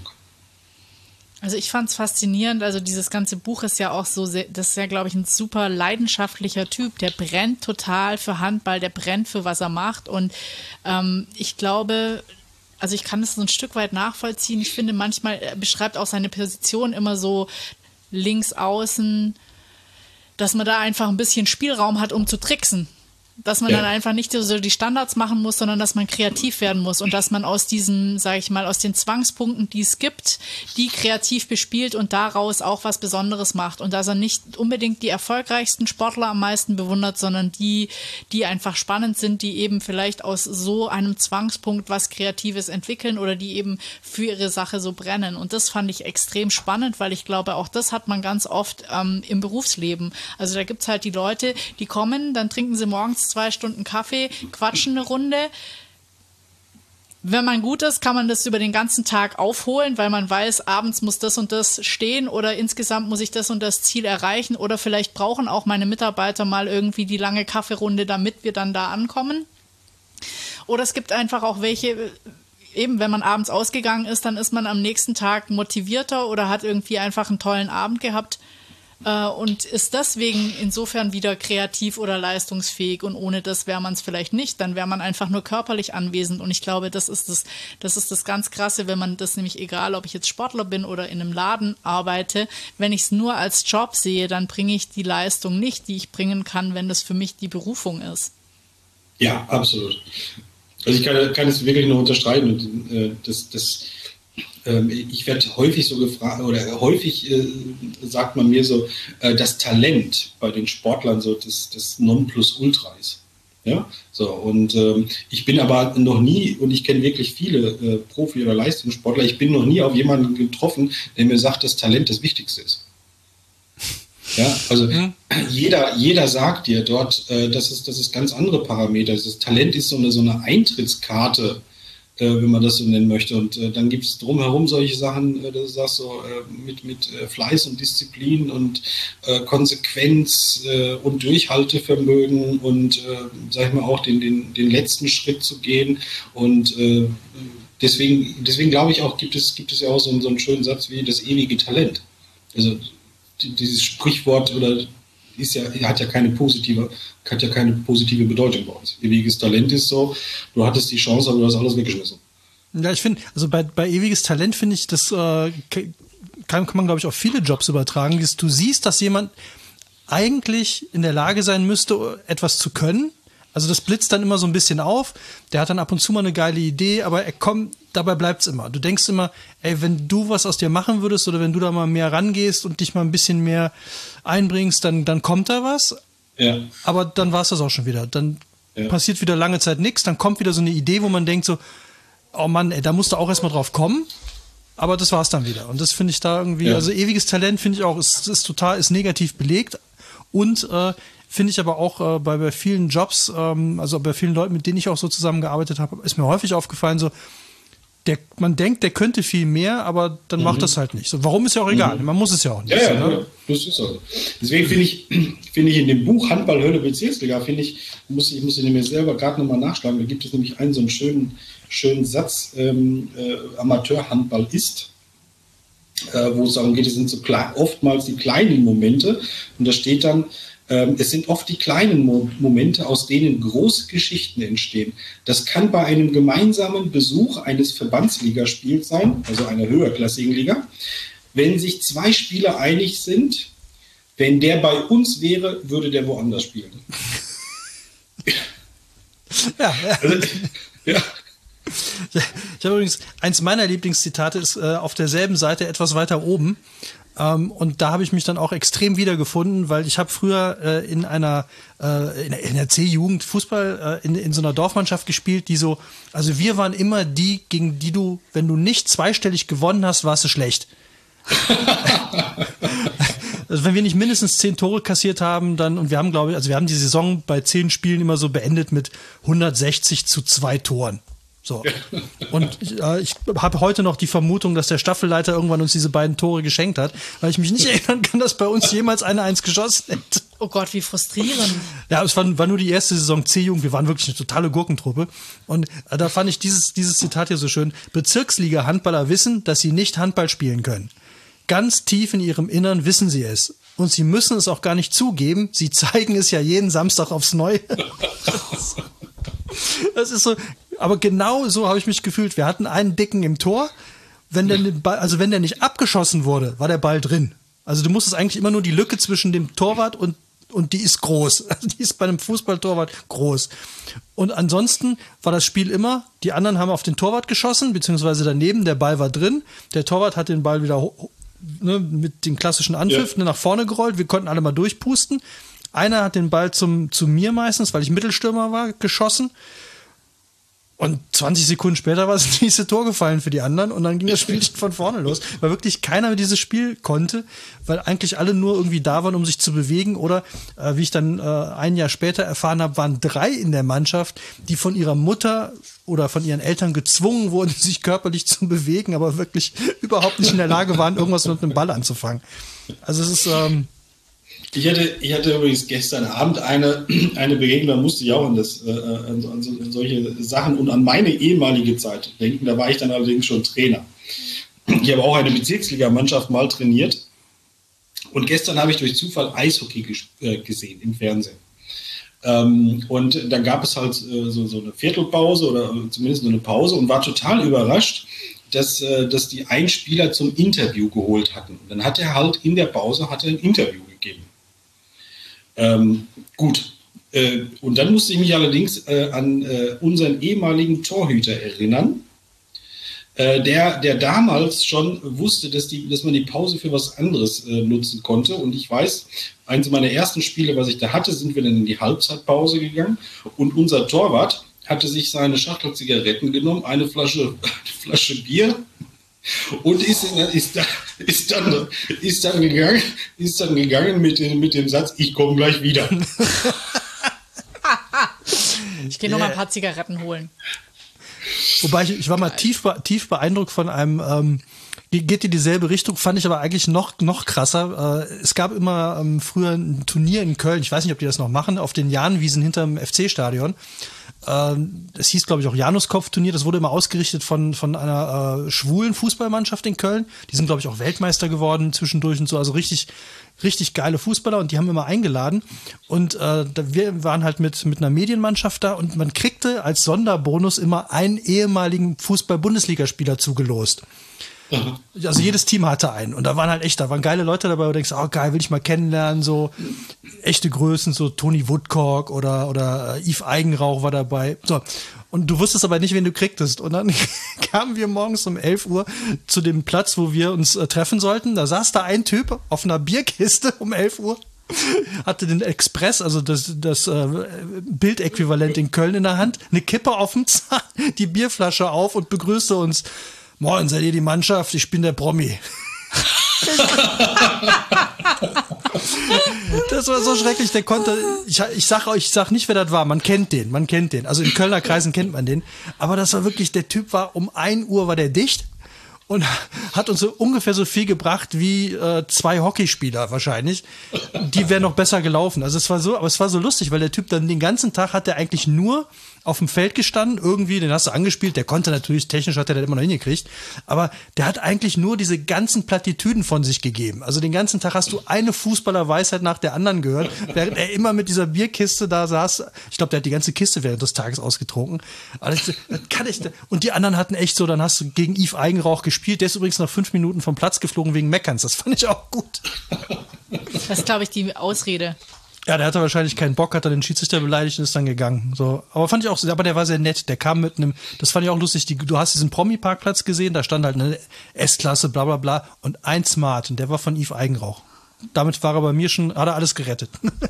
Also ich fand es faszinierend, also dieses ganze Buch ist ja auch so, sehr, das ist ja, glaube ich, ein super leidenschaftlicher Typ, der brennt total für Handball, der brennt für was er macht und ähm, ich glaube, also ich kann das so ein Stück weit nachvollziehen, ich finde manchmal, er beschreibt auch seine Position immer so links außen, dass man da einfach ein bisschen Spielraum hat, um zu tricksen. Dass man ja. dann einfach nicht so die Standards machen muss, sondern dass man kreativ werden muss und dass man aus diesen, sage ich mal, aus den Zwangspunkten, die es gibt, die kreativ bespielt und daraus auch was Besonderes macht. Und dass er nicht unbedingt die erfolgreichsten Sportler am meisten bewundert, sondern die, die einfach spannend sind, die eben vielleicht aus so einem Zwangspunkt was Kreatives entwickeln oder die eben für ihre Sache so brennen. Und das fand ich extrem spannend, weil ich glaube, auch das hat man ganz oft ähm, im Berufsleben. Also da gibt's halt die Leute, die kommen, dann trinken sie morgens zwei Stunden Kaffee, quatschen eine Runde. Wenn man gut ist, kann man das über den ganzen Tag aufholen, weil man weiß, abends muss das und das stehen oder insgesamt muss ich das und das Ziel erreichen oder vielleicht brauchen auch meine Mitarbeiter mal irgendwie die lange Kaffeerunde, damit wir dann da ankommen. Oder es gibt einfach auch welche, eben wenn man abends ausgegangen ist, dann ist man am nächsten Tag motivierter oder hat irgendwie einfach einen tollen Abend gehabt. Und ist deswegen insofern wieder kreativ oder leistungsfähig und ohne das wäre man es vielleicht nicht, dann wäre man einfach nur körperlich anwesend und ich glaube, das ist das, das ist das ganz Krasse, wenn man das nämlich, egal ob ich jetzt Sportler bin oder in einem Laden arbeite, wenn ich es nur als Job sehe, dann bringe ich die Leistung nicht, die ich bringen kann, wenn das für mich die Berufung ist. Ja, absolut. Also ich kann, kann es wirklich nur unterstreichen. Und, äh, das, das, äh, ich werde häufig so gefragt, oder häufig äh, sagt man mir so, äh, das Talent bei den Sportlern so das, das Nonplusultra ist. Ja, so, und ähm, ich bin aber noch nie, und ich kenne wirklich viele äh, Profi- oder Leistungssportler, ich bin noch nie auf jemanden getroffen, der mir sagt, dass Talent das Wichtigste ist. Ja, also mhm. jeder, jeder sagt dir dort, äh, dass es, dass es ganz andere Parameter ist. Das Talent ist so eine, so eine Eintrittskarte, äh, wenn man das so nennen möchte. Und äh, dann gibt es drumherum solche Sachen, äh, dass du sagst, so, äh, mit, mit äh, Fleiß und Disziplin und äh, Konsequenz äh, und Durchhaltevermögen und, äh, sag ich mal, auch den, den, den letzten Schritt zu gehen. Und äh, deswegen, deswegen glaube ich auch, gibt es, gibt es ja auch so, so einen schönen Satz wie das ewige Talent. Also dieses Sprichwort oder ist ja, hat ja keine positive, hat ja keine positive Bedeutung bei uns. Ewiges Talent ist so, du hattest die Chance, aber du hast alles weggeschmissen. Ja, ich finde, also bei, bei ewiges Talent finde ich, das äh, kann, kann man, glaube ich, auf viele Jobs übertragen. Dass du siehst, dass jemand eigentlich in der Lage sein müsste, etwas zu können. Also das blitzt dann immer so ein bisschen auf. Der hat dann ab und zu mal eine geile Idee, aber er kommt, dabei bleibt's immer. Du denkst immer, ey, wenn du was aus dir machen würdest oder wenn du da mal mehr rangehst und dich mal ein bisschen mehr einbringst, dann, dann kommt da was. Ja. Aber dann war's das auch schon wieder. Dann ja. passiert wieder lange Zeit nichts. Dann kommt wieder so eine Idee, wo man denkt so, oh Mann, ey, da musst du auch erstmal drauf kommen. Aber das war's dann wieder. Und das finde ich da irgendwie, ja. also ewiges Talent finde ich auch, ist, ist total, ist negativ belegt. Und äh, finde ich aber auch äh, bei, bei vielen Jobs, ähm, also bei vielen Leuten, mit denen ich auch so zusammengearbeitet habe, ist mir häufig aufgefallen, so, der, man denkt, der könnte viel mehr, aber dann mhm. macht das halt nicht. So, warum ist ja auch egal, mhm. man muss es ja auch nicht. Ja, ja, so, ja, das ist so. Deswegen finde ich, finde ich in dem Buch Handball Hölle Bezirksliga, finde ich, muss ich, muss ich mir selber gerade nochmal nachschlagen, da gibt es nämlich einen so einen schönen, schönen Satz, ähm, äh, Amateurhandball ist, äh, wo es darum geht, es sind so klar, oftmals die kleinen Momente und da steht dann, es sind oft die kleinen Mo- Momente, aus denen große Geschichten entstehen. Das kann bei einem gemeinsamen Besuch eines Verbandsligaspiels sein, also einer höherklassigen Liga, wenn sich zwei Spieler einig sind, wenn der bei uns wäre, würde der woanders spielen. Ja, ja. Also, ja. Ich habe übrigens, eins meiner Lieblingszitate ist äh, auf derselben Seite etwas weiter oben. Um, und da habe ich mich dann auch extrem wiedergefunden, weil ich habe früher äh, in einer äh, in der, in der C-Jugend Fußball äh, in, in so einer Dorfmannschaft gespielt, die so, also wir waren immer die, gegen die du, wenn du nicht zweistellig gewonnen hast, warst du schlecht. Also wenn wir nicht mindestens zehn Tore kassiert haben, dann, und wir haben, glaube ich, also wir haben die Saison bei zehn Spielen immer so beendet mit hundertsechzig zu zwei Toren. So. Und ich, äh, ich habe heute noch die Vermutung, dass der Staffelleiter irgendwann uns diese beiden Tore geschenkt hat, weil ich mich nicht erinnern kann, dass bei uns jemals einer eins geschossen hätte. Oh Gott, wie frustrierend. Ja, es war, war nur die erste Saison C-Jugend. Wir waren wirklich eine totale Gurkentruppe. Und äh, da fand ich dieses, dieses Zitat hier so schön. Bezirksliga-Handballer wissen, dass sie nicht Handball spielen können. Ganz tief in ihrem Innern wissen sie es. Und sie müssen es auch gar nicht zugeben. Sie zeigen es ja jeden Samstag aufs Neue. Das ist so, aber genau so habe ich mich gefühlt. Wir hatten einen Dicken im Tor. Wenn der, Ball, also wenn der nicht abgeschossen wurde, war der Ball drin. Also du musstest eigentlich immer nur die Lücke zwischen dem Torwart und, und die ist groß. Also die ist bei einem Fußballtorwart groß. Und ansonsten war das Spiel immer, die anderen haben auf den Torwart geschossen, beziehungsweise daneben, der Ball war drin. Der Torwart hat den Ball wieder ne, mit dem klassischen Anpfiff ja. ne, nach vorne gerollt. Wir konnten alle mal durchpusten. Einer hat den Ball zum, zu mir meistens, weil ich Mittelstürmer war, geschossen. Und zwanzig Sekunden später war das nächste Tor gefallen für die anderen und dann ging das Spiel von vorne los, weil wirklich keiner dieses Spiel konnte, weil eigentlich alle nur irgendwie da waren, um sich zu bewegen oder, äh, wie ich dann äh, ein Jahr später erfahren habe, waren drei in der Mannschaft, die von ihrer Mutter oder von ihren Eltern gezwungen wurden, sich körperlich zu bewegen, aber wirklich überhaupt nicht in der Lage waren, irgendwas mit einem Ball anzufangen. Also es ist... Ähm, Ich hatte, ich hatte übrigens gestern Abend eine, eine Begegnung, da musste ich auch an, das, äh, an, an, so, an solche Sachen und an meine ehemalige Zeit denken. Da war ich dann allerdings schon Trainer. Ich habe auch eine Bezirksligamannschaft mal trainiert und gestern habe ich durch Zufall Eishockey ges- äh, gesehen im Fernsehen. Ähm, und dann gab es halt äh, so, so eine Viertelpause oder zumindest so eine Pause und war total überrascht, dass, äh, dass die einen Spieler zum Interview geholt hatten. Und dann hat er halt in der Pause hat er ein Interview gegeben. Ähm, gut, Äh, und dann musste ich mich allerdings äh, an äh, unseren ehemaligen Torhüter erinnern, äh, der, der damals schon wusste, dass, die, dass man die Pause für was anderes äh, nutzen konnte. Und ich weiß, eines meiner ersten Spiele, was ich da hatte, sind wir dann in die Halbzeitpause gegangen. Und unser Torwart hatte sich seine Schachtel Zigaretten genommen, eine Flasche, eine Flasche Bier und ist, in, ist, dann, ist, dann, ist, dann gegangen, ist dann gegangen mit, dem, mit dem Satz, ich komme gleich wieder. Ich gehe noch mal ein paar Zigaretten holen. Wobei ich, ich war mal tief, tief beeindruckt von einem, ähm, geht in dieselbe Richtung, fand ich aber eigentlich noch, noch krasser. Äh, es gab immer ähm, früher ein Turnier in Köln, ich weiß nicht, ob die das noch machen, auf den Jahnwiesen hinterm F C-Stadion. Es hieß, glaube ich, auch Januskopf-Turnier. Das wurde immer ausgerichtet von, von einer äh, schwulen Fußballmannschaft in Köln. Die sind, glaube ich, auch Weltmeister geworden zwischendurch und so. Also richtig, richtig geile Fußballer und die haben immer eingeladen. Und äh, wir waren halt mit, mit einer Medienmannschaft da und man kriegte als Sonderbonus immer einen ehemaligen Fußball-Bundesligaspieler zugelost. Also jedes Team hatte einen und da waren halt echt, da waren geile Leute dabei, wo du denkst, oh geil, will ich mal kennenlernen, so echte Größen, so Tony Woodcock oder, oder Yves Eigenrauch war dabei, so. Und du wusstest aber nicht, wen du kriegtest. Und dann kamen wir morgens um elf Uhr zu dem Platz, wo wir uns äh, treffen sollten. Da saß da ein Typ auf einer Bierkiste um elf Uhr, hatte den Express, also das, das äh, Bildäquivalent in Köln in der Hand, eine Kippe auf dem Zahn, die Bierflasche auf und begrüßte uns. Moin, seid ihr die Mannschaft? Ich bin der Promi. Das war so schrecklich, der konnte, ich, ich sag euch, ich sag nicht, wer das war, man kennt den, man kennt den, also in Kölner Kreisen kennt man den, aber das war wirklich, der Typ war, um ein Uhr war der dicht und hat uns so ungefähr so viel gebracht wie äh, zwei Hockeyspieler wahrscheinlich, die wären noch besser gelaufen, also es war so, aber es war so lustig, weil der Typ dann den ganzen Tag hat der eigentlich nur auf dem Feld gestanden, irgendwie, den hast du angespielt, der konnte natürlich, technisch hat er das immer noch hingekriegt, aber der hat eigentlich nur diese ganzen Plattitüden von sich gegeben. Also den ganzen Tag hast du eine Fußballerweisheit nach der anderen gehört, während er immer mit dieser Bierkiste da saß. Ich glaube, der hat die ganze Kiste während des Tages ausgetrunken. Aber das, das kann ich, und die anderen hatten echt so, dann hast du gegen Yves Eigenrauch gespielt, der ist übrigens nach fünf Minuten vom Platz geflogen wegen Meckerns, das fand ich auch gut. Das ist, glaube ich, die Ausrede. Ja, der hatte wahrscheinlich keinen Bock, hat dann den Schiedsrichter beleidigt und ist dann gegangen. So, aber fand ich auch, aber der war sehr nett. Der kam mit einem, das fand ich auch lustig. Die, du hast diesen Promi-Parkplatz gesehen, da stand halt eine S-Klasse, bla bla bla und ein Smart und der war von Yves Eigenrauch. Damit war er bei mir schon, hat er alles gerettet.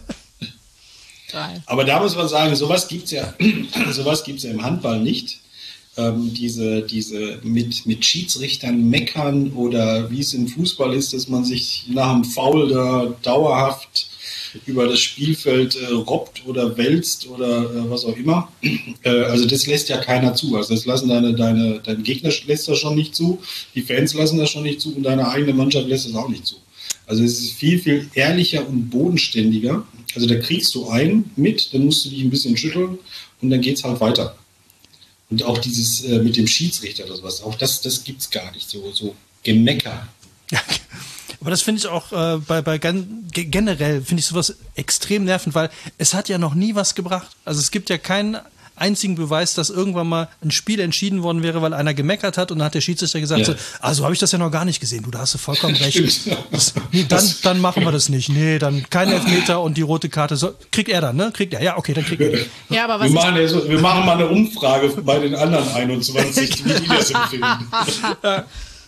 Aber da muss man sagen, sowas gibt's ja, sowas gibt's ja im Handball nicht. Ähm, diese, diese mit, mit Schiedsrichtern meckern oder wie es im Fußball ist, dass man sich nach einem Foul da dauerhaft über das Spielfeld äh, robbt oder wälzt oder äh, was auch immer. Äh, also das lässt ja keiner zu. Also das lassen deine, deine, dein Gegner lässt das schon nicht zu, die Fans lassen das schon nicht zu und deine eigene Mannschaft lässt das auch nicht zu. Also es ist viel, viel ehrlicher und bodenständiger. Also da kriegst du einen mit, dann musst du dich ein bisschen schütteln und dann geht's halt weiter. Und auch dieses äh, mit dem Schiedsrichter oder sowas, auch das, das gibt's gar nicht, so, so Gemecker. Ja. Aber das finde ich auch äh, bei, bei gen- generell finde ich sowas extrem nervend, weil es hat ja noch nie was gebracht. Also es gibt ja keinen einzigen Beweis, dass irgendwann mal ein Spiel entschieden worden wäre, weil einer gemeckert hat und dann hat der Schiedsrichter gesagt, ja. so, also habe ich das ja noch gar nicht gesehen. Du, da hast du vollkommen recht. Das, nee, dann, dann machen wir das nicht. Nee, dann kein Elfmeter und die rote Karte. So, kriegt er dann, ne? Kriegt er. Ja, okay, dann kriegt er. Ja, aber was wir, machen ja so, wir machen mal eine Umfrage bei den anderen einundzwanzig, wie die das empfinden. Ja.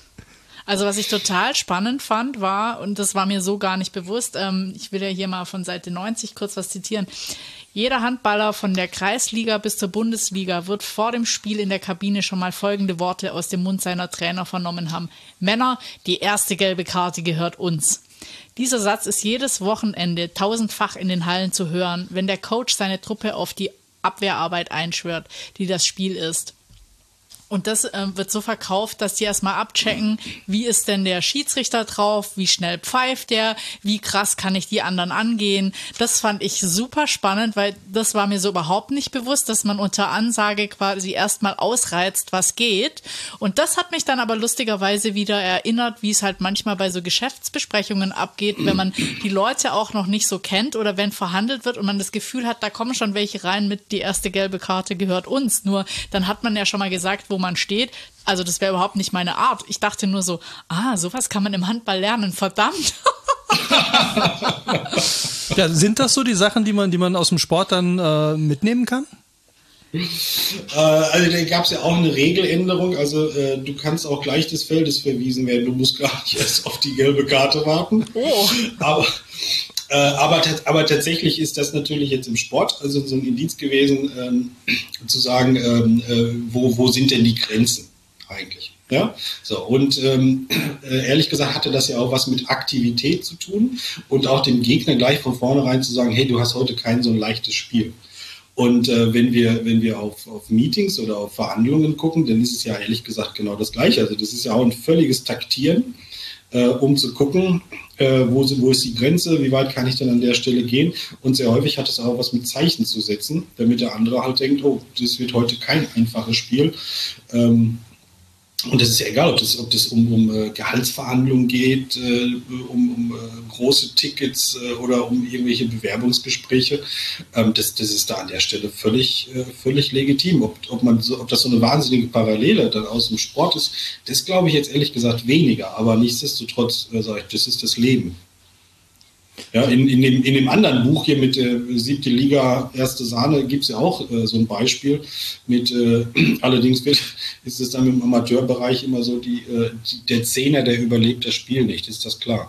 Also was ich total spannend fand war, und das war mir so gar nicht bewusst, ähm, ich will ja hier mal von Seite neunzig kurz was zitieren. Jeder Handballer von der Kreisliga bis zur Bundesliga wird vor dem Spiel in der Kabine schon mal folgende Worte aus dem Mund seiner Trainer vernommen haben. Männer, die erste gelbe Karte gehört uns. Dieser Satz ist jedes Wochenende tausendfach in den Hallen zu hören, wenn der Coach seine Truppe auf die Abwehrarbeit einschwört, die das Spiel ist. Und das äh, wird so verkauft, dass die erstmal abchecken, wie ist denn der Schiedsrichter drauf, wie schnell pfeift der, wie krass kann ich die anderen angehen. Das fand ich super spannend, weil das war mir so überhaupt nicht bewusst, dass man unter Ansage quasi erstmal ausreizt, was geht. Und das hat mich dann aber lustigerweise wieder erinnert, wie es halt manchmal bei so Geschäftsbesprechungen abgeht, wenn man die Leute auch noch nicht so kennt oder wenn verhandelt wird und man das Gefühl hat, da kommen schon welche rein mit, die erste gelbe Karte gehört uns. Nur dann hat man ja schon mal gesagt, wo man steht. Also das wäre überhaupt nicht meine Art. Ich dachte nur so, ah, sowas kann man im Handball lernen, verdammt. Ja, sind das so die Sachen, die man, die man aus dem Sport dann äh, mitnehmen kann? Äh, also da gab es ja auch eine Regeländerung. Also äh, du kannst auch gleich des Feldes verwiesen werden. Du musst gar nicht erst auf die gelbe Karte warten. Oh. Aber, äh, aber, aber tatsächlich ist das natürlich jetzt im Sport also so ein Indiz gewesen, ähm, zu sagen, ähm, äh, wo, wo sind denn die Grenzen eigentlich? Ja, so und ähm, äh, ehrlich gesagt hatte das ja auch was mit Aktivität zu tun und auch dem Gegner gleich von vornherein zu sagen, hey, du hast heute kein so ein leichtes Spiel. Und äh, wenn wir wenn wir auf, auf Meetings oder auf Verhandlungen gucken, dann ist es ja ehrlich gesagt genau das Gleiche. Also das ist ja auch ein völliges Taktieren, äh, um zu gucken, äh, wo, wo ist die Grenze, wie weit kann ich dann an der Stelle gehen. Und sehr häufig hat es auch was mit Zeichen zu setzen, damit der andere halt denkt, oh, das wird heute kein einfaches Spiel. Ähm, Und das ist ja egal, ob das, ob das um, um äh, Gehaltsverhandlungen geht, äh, um, um äh, große Tickets äh, oder um irgendwelche Bewerbungsgespräche. Ähm, das, das ist da an der Stelle völlig, äh, völlig legitim. Ob, ob, man so, ob das so eine wahnsinnige Parallele dann aus dem Sport ist, das glaube ich jetzt ehrlich gesagt weniger. Aber nichtsdestotrotz äh, sage ich, das ist das Leben. Ja, in, in, dem, in dem anderen Buch hier mit der äh, siebte Liga, erste Sahne, gibt es ja auch äh, so ein Beispiel mit, äh, allerdings wird, ist es dann im Amateurbereich immer so, die, äh, die, der Zehner, der überlebt das Spiel nicht, ist das klar.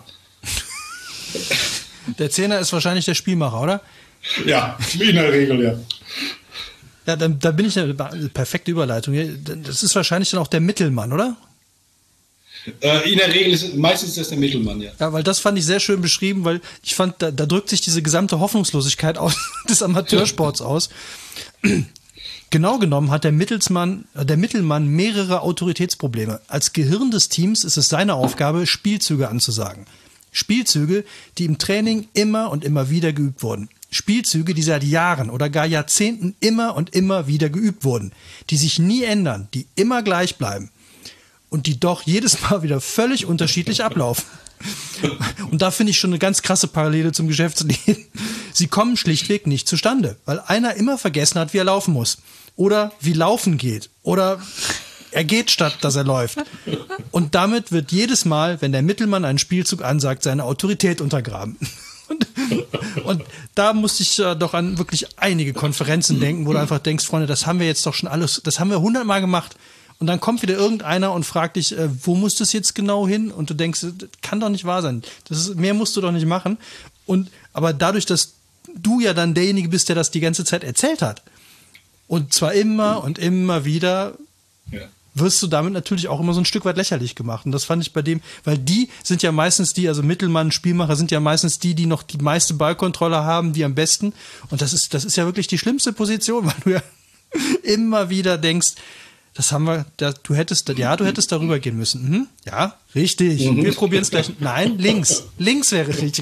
Der Zehner ist wahrscheinlich der Spielmacher, oder? Ja, in der Regel, ja. Ja, da, da bin ich eine perfekte Überleitung. Das ist wahrscheinlich dann auch der Mittelmann, oder? In der Regel ist meistens das der Mittelmann, ja. Ja, weil das fand ich sehr schön beschrieben, weil ich fand, da, da drückt sich diese gesamte Hoffnungslosigkeit aus, des Amateursports aus. Genau genommen hat der Mittelsmann, der Mittelmann mehrere Autoritätsprobleme. Als Gehirn des Teams ist es seine Aufgabe, Spielzüge anzusagen. Spielzüge, die im Training immer und immer wieder geübt wurden. Spielzüge, die seit Jahren oder gar Jahrzehnten immer und immer wieder geübt wurden. Die sich nie ändern, die immer gleich bleiben. Und die doch jedes Mal wieder völlig unterschiedlich ablaufen. Und da finde ich schon eine ganz krasse Parallele zum Geschäftsleben. Sie kommen schlichtweg nicht zustande, weil einer immer vergessen hat, wie er laufen muss. Oder wie Laufen geht. Oder er geht, statt dass er läuft. Und damit wird jedes Mal, wenn der Mittelmann einen Spielzug ansagt, seine Autorität untergraben. Und, und da musste ich äh, doch an wirklich einige Konferenzen denken, wo du einfach denkst, Freunde, das haben wir jetzt doch schon alles, das haben wir hundertmal gemacht. Und dann kommt wieder irgendeiner und fragt dich, äh, wo muss das jetzt genau hin? Und du denkst, das kann doch nicht wahr sein. Das ist, mehr musst du doch nicht machen. Und, aber dadurch, dass du ja dann derjenige bist, der das die ganze Zeit erzählt hat, und zwar immer und immer wieder, ja, wirst du damit natürlich auch immer so ein Stück weit lächerlich gemacht. Und das fand ich bei dem, weil die sind ja meistens die, also Mittelmann, Spielmacher sind ja meistens die, die noch die meiste Ballkontrolle haben, die am besten. Und das ist, das ist ja wirklich die schlimmste Position, weil du ja immer wieder denkst, das haben wir, da, du hättest, ja, du hättest darüber gehen müssen. Mhm. Ja, richtig. Mhm. Wir probieren es gleich. Nein, links. Links wäre richtig.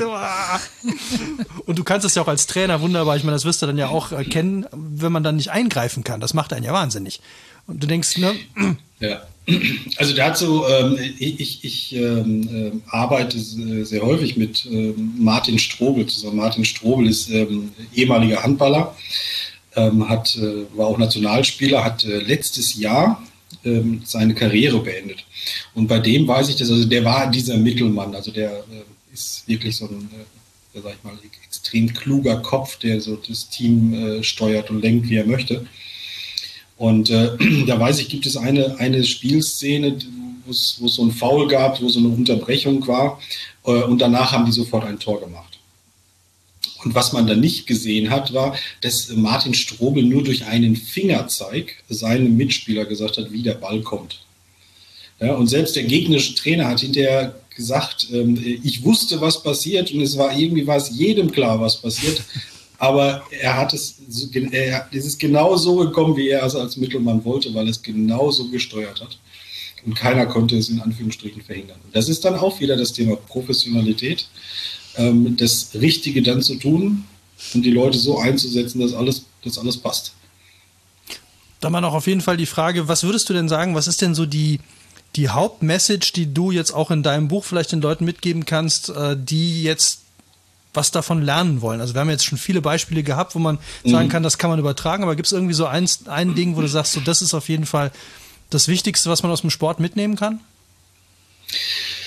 Und du kannst es ja auch als Trainer wunderbar, ich meine, das wirst du dann ja auch erkennen, wenn man dann nicht eingreifen kann. Das macht einen ja wahnsinnig. Und du denkst, ne? Ja. Also dazu, ähm, ich, ich ähm, arbeite sehr häufig mit ähm, Martin Strobel zusammen. Martin Strobel ist ähm, ehemaliger Handballer. Ähm, hat, äh, war auch Nationalspieler, hat äh, letztes Jahr ähm, seine Karriere beendet. Und bei dem weiß ich das, also der war dieser Mittelmann, also der äh, ist wirklich so ein, äh, sag ich mal, extrem kluger Kopf, der so das Team äh, steuert und lenkt, wie er möchte. Und äh, da weiß ich, gibt es eine, eine Spielszene, wo es so ein Foul gab, wo so eine Unterbrechung war, äh, und danach haben die sofort ein Tor gemacht. Und was man da nicht gesehen hat, war, dass Martin Strobel nur durch einen Fingerzeig seinem Mitspieler gesagt hat, wie der Ball kommt. Ja, und selbst der gegnerische Trainer hat hinterher gesagt, ähm, ich wusste, was passiert, und es war irgendwie war es jedem klar, was passiert. Aber er hat es, er, es ist genau so gekommen, wie er es als Mittelmann wollte, weil er es genau so gesteuert hat. Und keiner konnte es in Anführungsstrichen verhindern. Und das ist dann auch wieder das Thema Professionalität. Das Richtige dann zu tun und die Leute so einzusetzen, dass alles, dass alles passt. Dann mal noch auf jeden Fall die Frage, was würdest du denn sagen, was ist denn so die, die Hauptmessage, die du jetzt auch in deinem Buch vielleicht den Leuten mitgeben kannst, die jetzt was davon lernen wollen? Also wir haben jetzt schon viele Beispiele gehabt, wo man sagen kann, das kann man übertragen, aber gibt es irgendwie so ein, ein Ding, wo du sagst, so, das ist auf jeden Fall das Wichtigste, was man aus dem Sport mitnehmen kann?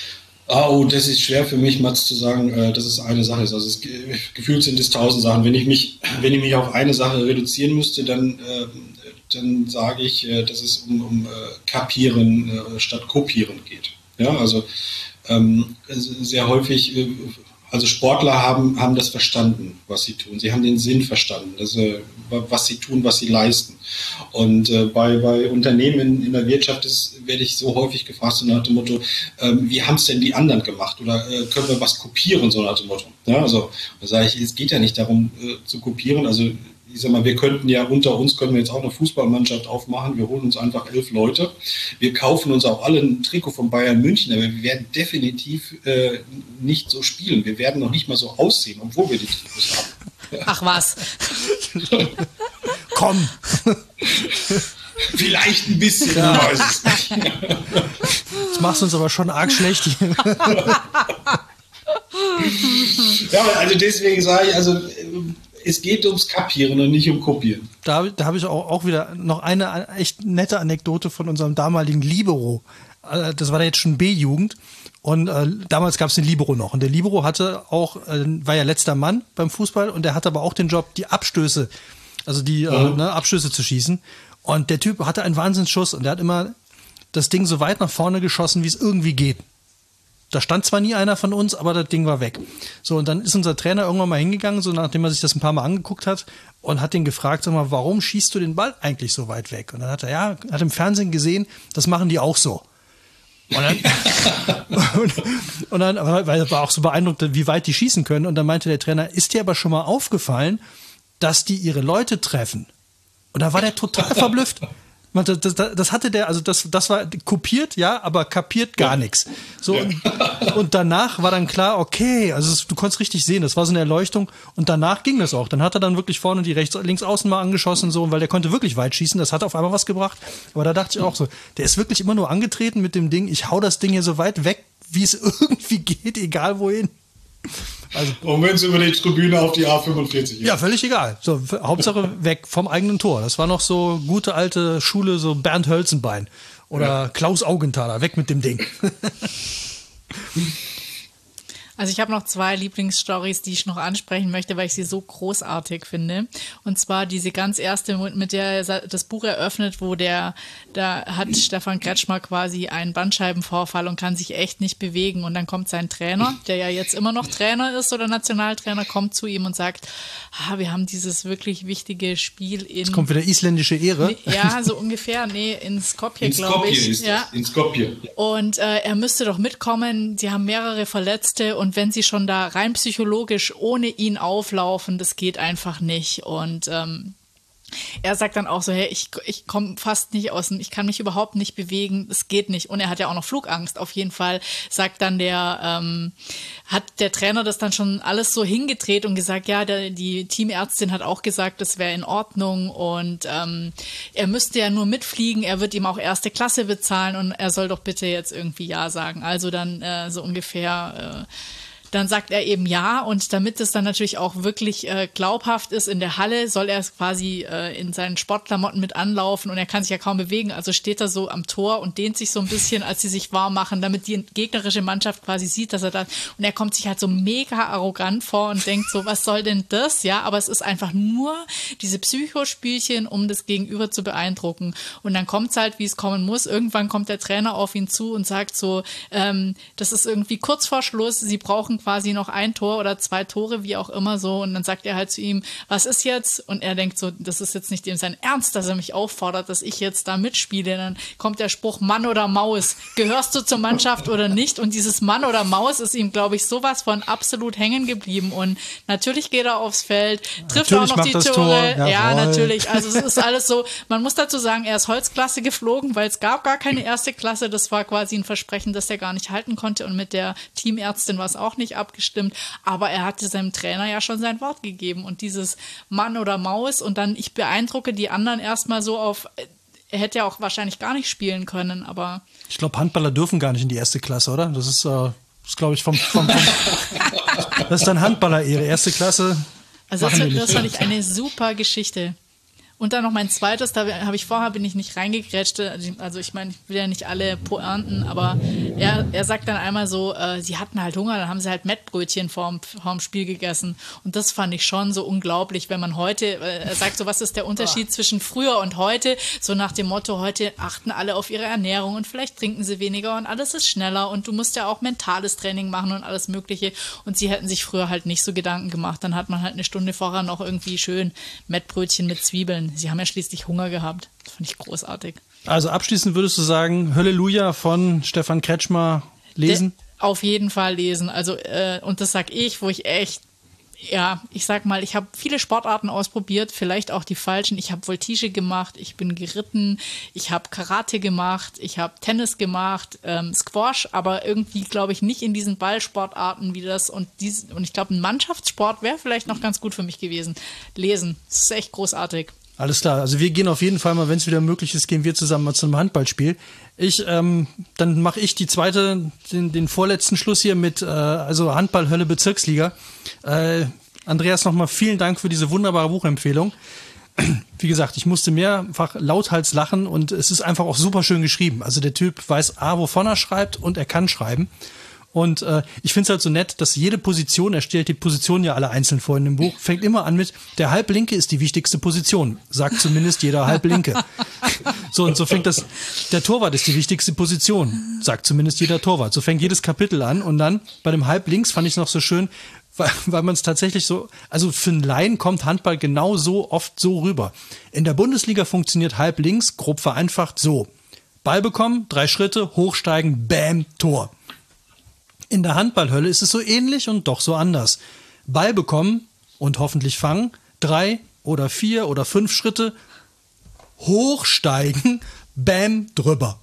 Oh, das ist schwer für mich, Mats, zu sagen, äh, dass es eine Sache ist. Also es, gefühlt sind es tausend Sachen. Wenn ich mich, wenn ich mich auf eine Sache reduzieren müsste, dann, äh, dann sage ich, äh, dass es um, um äh, Kapieren äh, statt Kopieren geht. Ja, also ähm, sehr häufig, äh, also Sportler haben, haben das verstanden, was sie tun. Sie haben den Sinn verstanden, dass, äh, was sie tun, was sie leisten. Und äh, bei, bei Unternehmen in, in der Wirtschaft ist, werde ich so häufig gefragt, so nach dem Motto, ähm, wie haben es denn die anderen gemacht? Oder äh, können wir was kopieren, so nach dem Motto. Ja, also da sage ich, es geht ja nicht darum äh, zu kopieren. Also ich sag mal, wir könnten ja unter uns, können wir jetzt auch eine Fußballmannschaft aufmachen. Wir holen uns einfach elf Leute. Wir kaufen uns auch alle ein Trikot von Bayern München, aber wir werden definitiv äh, nicht so spielen. Wir werden noch nicht mal so aussehen, obwohl wir die Trikots haben. Ach was. Komm. Vielleicht ein bisschen, ja. Ich weiß es nicht. Das machst du uns aber schon arg schlecht. Ja, also deswegen sage ich, also es geht ums Kapieren und nicht um Kopieren. Da, da habe ich auch, auch wieder noch eine echt nette Anekdote von unserem damaligen Libero. Das war da jetzt schon B-Jugend. Und äh, damals gab es den Libero noch. Und der Libero hatte auch, äh, war ja letzter Mann beim Fußball und der hatte aber auch den Job, die Abstöße, also die mhm. äh, ne, Abstöße zu schießen. Und der Typ hatte einen Wahnsinnsschuss und der hat immer das Ding so weit nach vorne geschossen, wie es irgendwie geht. Da stand zwar nie einer von uns, aber das Ding war weg. So, und dann ist unser Trainer irgendwann mal hingegangen, so nachdem er sich das ein paar Mal angeguckt hat und hat ihn gefragt, sag mal, warum schießt du den Ball eigentlich so weit weg? Und dann hat er, ja, hat im Fernsehen gesehen, das machen die auch so. Und dann, und, und dann, weil er war auch so beeindruckt, wie weit die schießen können. Und dann meinte der Trainer, ist dir aber schon mal aufgefallen, dass die ihre Leute treffen? Und da war der total verblüfft. Das, das, das hatte der, also das, das war kopiert, ja, aber kapiert gar nichts. So, und, und danach war dann klar, okay, also es, du konntest richtig sehen, das war so eine Erleuchtung und danach ging das auch. Dann hat er dann wirklich vorne die rechts, links außen mal angeschossen, so, weil der konnte wirklich weit schießen, das hat auf einmal was gebracht. Aber da dachte ich auch so, der ist wirklich immer nur angetreten mit dem Ding, ich hau das Ding hier so weit weg, wie es irgendwie geht, egal wohin. Also, und wenn es über die Tribüne auf die A fünfundvierzig ist. Ja, völlig egal. So, Hauptsache weg vom eigenen Tor. Das war noch so gute alte Schule, so Bernd Hölzenbein oder ja. Klaus Augenthaler. Weg mit dem Ding. Also ich habe noch zwei Lieblingsstories, die ich noch ansprechen möchte, weil ich sie so großartig finde. Und zwar diese ganz erste, mit der er das Buch eröffnet, wo der, da hat Stefan Kretschmer quasi einen Bandscheibenvorfall und kann sich echt nicht bewegen. Und dann kommt sein Trainer, der ja jetzt immer noch Trainer ist oder Nationaltrainer, kommt zu ihm und sagt, ah, wir haben dieses wirklich wichtige Spiel in... Jetzt kommt wieder isländische Ehre. Ja, so ungefähr. Nee, in Skopje, glaube ich. Ist ja. das. In Skopje. Und äh, er müsste doch mitkommen. Sie haben mehrere Verletzte und wenn sie schon da rein psychologisch ohne ihn auflaufen, das geht einfach nicht. Und ähm, er sagt dann auch so, hey, ich, ich komme fast nicht aus dem, ich kann mich überhaupt nicht bewegen, es geht nicht. Und er hat ja auch noch Flugangst. Auf jeden Fall sagt dann der, ähm, hat der Trainer das dann schon alles so hingedreht und gesagt, ja, der, die Teamärztin hat auch gesagt, das wäre in Ordnung und ähm, er müsste ja nur mitfliegen, er wird ihm auch erste Klasse bezahlen und er soll doch bitte jetzt irgendwie Ja sagen. Also dann äh, so ungefähr... Äh, Dann sagt er eben ja und damit es dann natürlich auch wirklich äh, glaubhaft ist in der Halle, soll er quasi äh, in seinen Sportklamotten mit anlaufen und er kann sich ja kaum bewegen, also steht er so am Tor und dehnt sich so ein bisschen, als sie sich warm machen, damit die gegnerische Mannschaft quasi sieht, dass er da, und er kommt sich halt so mega arrogant vor und denkt so, was soll denn das, ja, aber es ist einfach nur diese Psychospielchen, um das Gegenüber zu beeindrucken und dann kommt es halt, wie es kommen muss, irgendwann kommt der Trainer auf ihn zu und sagt so, ähm, das ist irgendwie kurz vor Schluss, sie brauchen quasi noch ein Tor oder zwei Tore, wie auch immer so. Und dann sagt er halt zu ihm, was ist jetzt? Und er denkt so, das ist jetzt nicht dem sein Ernst, dass er mich auffordert, dass ich jetzt da mitspiele. Dann kommt der Spruch Mann oder Maus. Gehörst du zur Mannschaft oder nicht? Und dieses Mann oder Maus ist ihm, glaube ich, sowas von absolut hängen geblieben. Und natürlich geht er aufs Feld, trifft natürlich auch noch die Tore. Tore. Ja, Jawohl. natürlich. Also es ist alles so, man muss dazu sagen, er ist Holzklasse geflogen, weil es gab gar keine erste Klasse. Das war quasi ein Versprechen, das er gar nicht halten konnte. Und mit der Teamärztin war es auch nicht abgestimmt, aber er hatte seinem Trainer ja schon sein Wort gegeben und dieses Mann oder Maus und dann ich beeindrucke die anderen erstmal so auf, er hätte ja auch wahrscheinlich gar nicht spielen können, aber... Ich glaube, Handballer dürfen gar nicht in die erste Klasse, oder? Das ist, äh, ist glaube ich, vom... vom, vom das ist dann Handballer-Ehre, erste Klasse. Also das, das fand ich eine super Geschichte. Und dann noch mein zweites, da habe ich vorher, bin ich nicht reingegrätscht, also ich meine, ich will ja nicht alle pointen, aber er, er sagt dann einmal so, äh, sie hatten halt Hunger, dann haben sie halt Mettbrötchen vorm, vorm Spiel gegessen und das fand ich schon so unglaublich, wenn man heute, äh, er sagt so, was ist der Unterschied zwischen früher und heute, so nach dem Motto, heute achten alle auf ihre Ernährung und vielleicht trinken sie weniger und alles ist schneller und du musst ja auch mentales Training machen und alles mögliche und sie hätten sich früher halt nicht so Gedanken gemacht, dann hat man halt eine Stunde vorher noch irgendwie schön Mettbrötchen mit Zwiebeln. Sie haben ja schließlich Hunger gehabt. Das fand ich großartig. Also abschließend würdest du sagen, Halleluja von Stefan Kretschmer lesen? De- auf jeden Fall lesen. Also, äh, und das sag ich, wo ich echt, ja, ich sag mal, ich habe viele Sportarten ausprobiert, vielleicht auch die falschen. Ich habe Voltige gemacht, ich bin geritten, ich habe Karate gemacht, ich habe Tennis gemacht, ähm, Squash, aber irgendwie, glaube ich, nicht in diesen Ballsportarten wie das. Und, dies, und ich glaube, ein Mannschaftssport wäre vielleicht noch ganz gut für mich gewesen. Lesen, das ist echt großartig. Alles klar, also wir gehen auf jeden Fall mal, wenn es wieder möglich ist, gehen wir zusammen mal zu einem Handballspiel. Ich, ähm, dann mache ich die zweite, den, den vorletzten Schluss hier mit, äh, also Handball-Hölle Bezirksliga. Äh, Andreas, nochmal vielen Dank für diese wunderbare Buchempfehlung. Wie gesagt, ich musste mehrfach lauthals lachen und es ist einfach auch super schön geschrieben. Also der Typ weiß A, wovon er schreibt und er kann schreiben. Und äh, ich finde es halt so nett, dass jede Position, er stellt die Positionen ja alle einzeln vor in dem Buch, fängt immer an mit, der Halblinke ist die wichtigste Position, sagt zumindest jeder Halblinke. So, und so fängt das, der Torwart ist die wichtigste Position, sagt zumindest jeder Torwart. So fängt jedes Kapitel an und dann bei dem Halblinks fand ich es noch so schön, weil, weil man es tatsächlich so, also für einen Laien kommt Handball genau so oft so rüber. In der Bundesliga funktioniert Halblinks, grob vereinfacht, so. Ball bekommen, drei Schritte, hochsteigen, bam, Tor. In der Handballhölle ist es so ähnlich und doch so anders. Ball bekommen und hoffentlich fangen, drei oder vier oder fünf Schritte, hochsteigen, bam, drüber.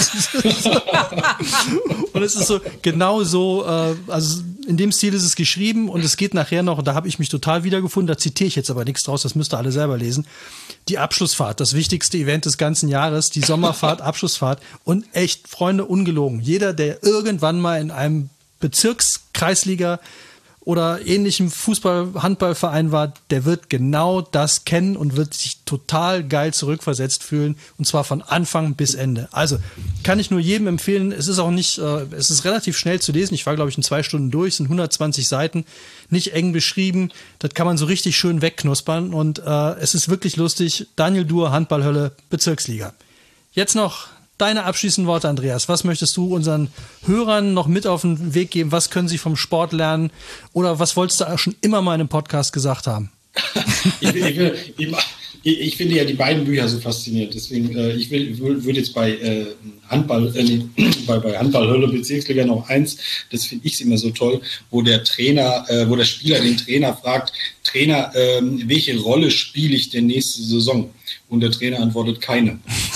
Und es ist so, genau so, äh, also in dem Stil ist es geschrieben und es geht nachher noch, und da habe ich mich total wiedergefunden, da zitiere ich jetzt aber nichts draus, das müsst ihr alle selber lesen. Die Abschlussfahrt, das wichtigste Event des ganzen Jahres, die Sommerfahrt, Abschlussfahrt und echt, Freunde, ungelogen. Jeder, der irgendwann mal in einem Bezirkskreisliga oder ähnlichem Fußball-Handballverein war, der wird genau das kennen und wird sich total geil zurückversetzt fühlen und zwar von Anfang bis Ende. Also kann ich nur jedem empfehlen, es ist auch nicht, äh, es ist relativ schnell zu lesen, ich war glaube ich in zwei Stunden durch, es sind hundertzwanzig Seiten, nicht eng beschrieben, das kann man so richtig schön wegknuspern und äh, es ist wirklich lustig. Daniel Duhr, Handballhölle, Bezirksliga. Jetzt noch deine abschließenden Worte, Andreas. Was möchtest du unseren Hörern noch mit auf den Weg geben? Was können sie vom Sport lernen? Oder was wolltest du auch schon immer mal in einem Podcast gesagt haben? ich, will, ich, ich, ich finde ja die beiden Bücher so faszinierend. Deswegen, äh, ich will, würde jetzt bei äh, Handball, äh, nee, bei, bei Handballhölle Bezirksliga noch eins, das finde ich immer so toll, wo der Trainer, äh, wo der Spieler den Trainer fragt, Trainer, äh, welche Rolle spiele ich denn nächste Saison? Und der Trainer antwortet, keine.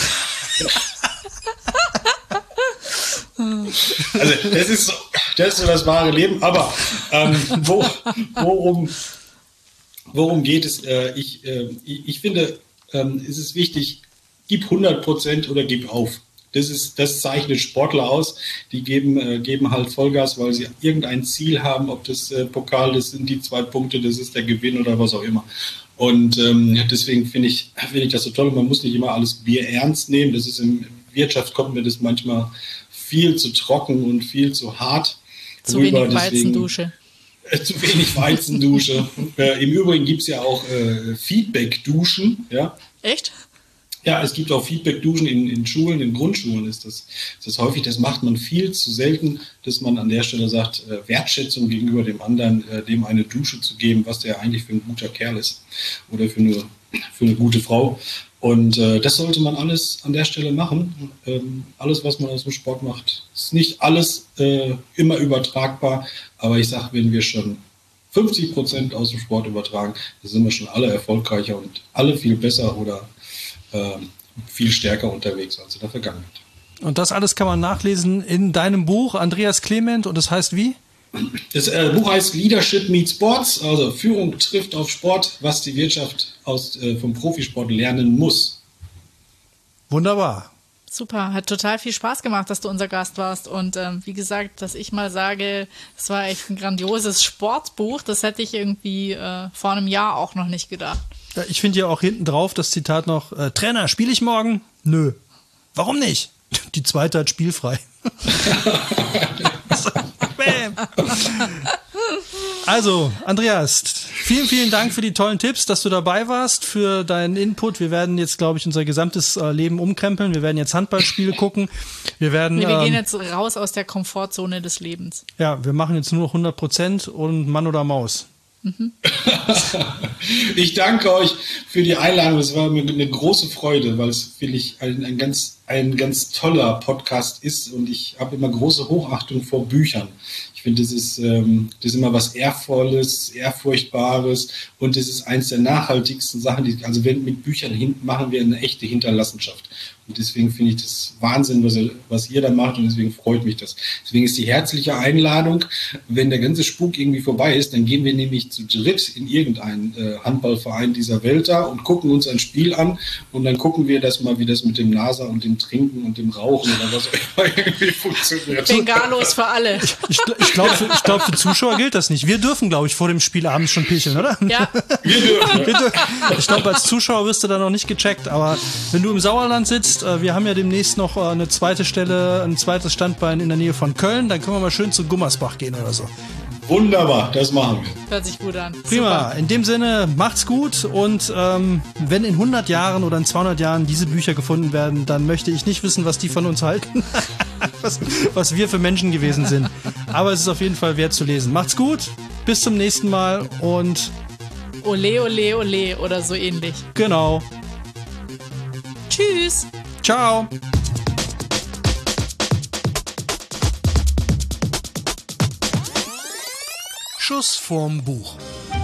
Also das ist so, das ist so das wahre Leben. Aber ähm, wo, worum, worum geht es? Äh, ich, äh, ich, ich finde, ähm, es ist wichtig, gib hundert Prozent oder gib auf. Das ist, das zeichnet Sportler aus. Die geben, äh, geben halt Vollgas, weil sie irgendein Ziel haben. Ob das äh, Pokal, das sind die zwei Punkte, das ist der Gewinn oder was auch immer. Und ähm, deswegen finde ich, finde ich das so toll. Man muss nicht immer alles Bier ernst nehmen. Das ist in Wirtschaft kommt mir das manchmal viel zu trocken und viel zu hart. Zu wenig Weizendusche. Äh, zu wenig Weizendusche. äh, Im Übrigen gibt es ja auch äh, Feedback-Duschen. Ja? Echt? Ja, es gibt auch Feedback-Duschen in, in Schulen, in Grundschulen ist das, ist das häufig. Das macht man viel zu selten, dass man an der Stelle sagt, äh, Wertschätzung gegenüber dem anderen, äh, dem eine Dusche zu geben, was der eigentlich für ein guter Kerl ist oder für eine, für eine gute Frau. Und äh, das sollte man alles an der Stelle machen. Ähm, alles, was man aus dem Sport macht, ist nicht alles äh, immer übertragbar. Aber ich sage, wenn wir schon fünfzig Prozent aus dem Sport übertragen, dann sind wir schon alle erfolgreicher und alle viel besser oder äh, viel stärker unterwegs als in der Vergangenheit. Und das alles kann man nachlesen in deinem Buch, Andreas Clement. Und das heißt wie? Das äh, Buch heißt Leadership Meets Sports, also Führung trifft auf Sport, was die Wirtschaft aus, äh, vom Profisport lernen muss. Wunderbar. Super, hat total viel Spaß gemacht, dass du unser Gast warst. Und ähm, wie gesagt, dass ich mal sage, es war echt ein grandioses Sportbuch, das hätte ich irgendwie äh, vor einem Jahr auch noch nicht gedacht. Ja, ich finde ja auch hinten drauf das Zitat noch, äh, Trainer, spiele ich morgen? Nö. Warum nicht? Die zweite hat spielfrei. Also, Andreas, vielen, vielen Dank für die tollen Tipps, dass du dabei warst, für deinen Input. Wir werden jetzt, glaube ich, unser gesamtes äh, Leben umkrempeln. Wir werden jetzt Handballspiele gucken. Wir werden. Nee, wir ähm, gehen jetzt raus aus der Komfortzone des Lebens. Ja, wir machen jetzt nur noch hundert Prozent und Mann oder Maus. Mhm. Ich danke euch für die Einladung. Es war mir eine große Freude, weil es wirklich ein, ein, ganz, ein ganz toller Podcast ist und ich habe immer große Hochachtung vor Büchern. Ich finde, das ist, ähm, das ist immer was Ehrvolles, Ehrfurchtbares und das ist eins der nachhaltigsten Sachen. Die, also wenn, mit Büchern hin, machen wir eine echte Hinterlassenschaft. Und deswegen finde ich das Wahnsinn, was, er, was ihr da macht und deswegen freut mich das. Deswegen ist die herzliche Einladung, wenn der ganze Spuk irgendwie vorbei ist, dann gehen wir nämlich zu dritt in irgendeinen äh, Handballverein dieser Welt da und gucken uns ein Spiel an und dann gucken wir das mal, wie das mit dem NASA und dem Trinken und dem Rauchen oder was auch immer irgendwie funktioniert. Bengalos für alle. Ich, ich glaube, für, ich glaub, für Zuschauer gilt das nicht. Wir dürfen, glaube ich, vor dem Spiel abends schon picheln, oder? Ja. Wir dürfen. Wir dürfen. Ich glaube, als Zuschauer wirst du da noch nicht gecheckt, aber wenn du im Sauerland sitzt, wir haben ja demnächst noch eine zweite Stelle, ein zweites Standbein in der Nähe von Köln, dann können wir mal schön zu Gummersbach gehen oder so. Wunderbar, das machen wir. Hört sich gut an. Prima, Super. in dem Sinne, macht's gut und ähm, wenn in hundert Jahren oder in zweihundert Jahren diese Bücher gefunden werden, dann möchte ich nicht wissen, was die von uns halten, was, was wir für Menschen gewesen sind. Aber es ist auf jeden Fall wert zu lesen. Macht's gut, bis zum nächsten Mal und Ole, ole, ole oder so ähnlich. genau. Tschüss. Ciao. Schuss vorm Buch.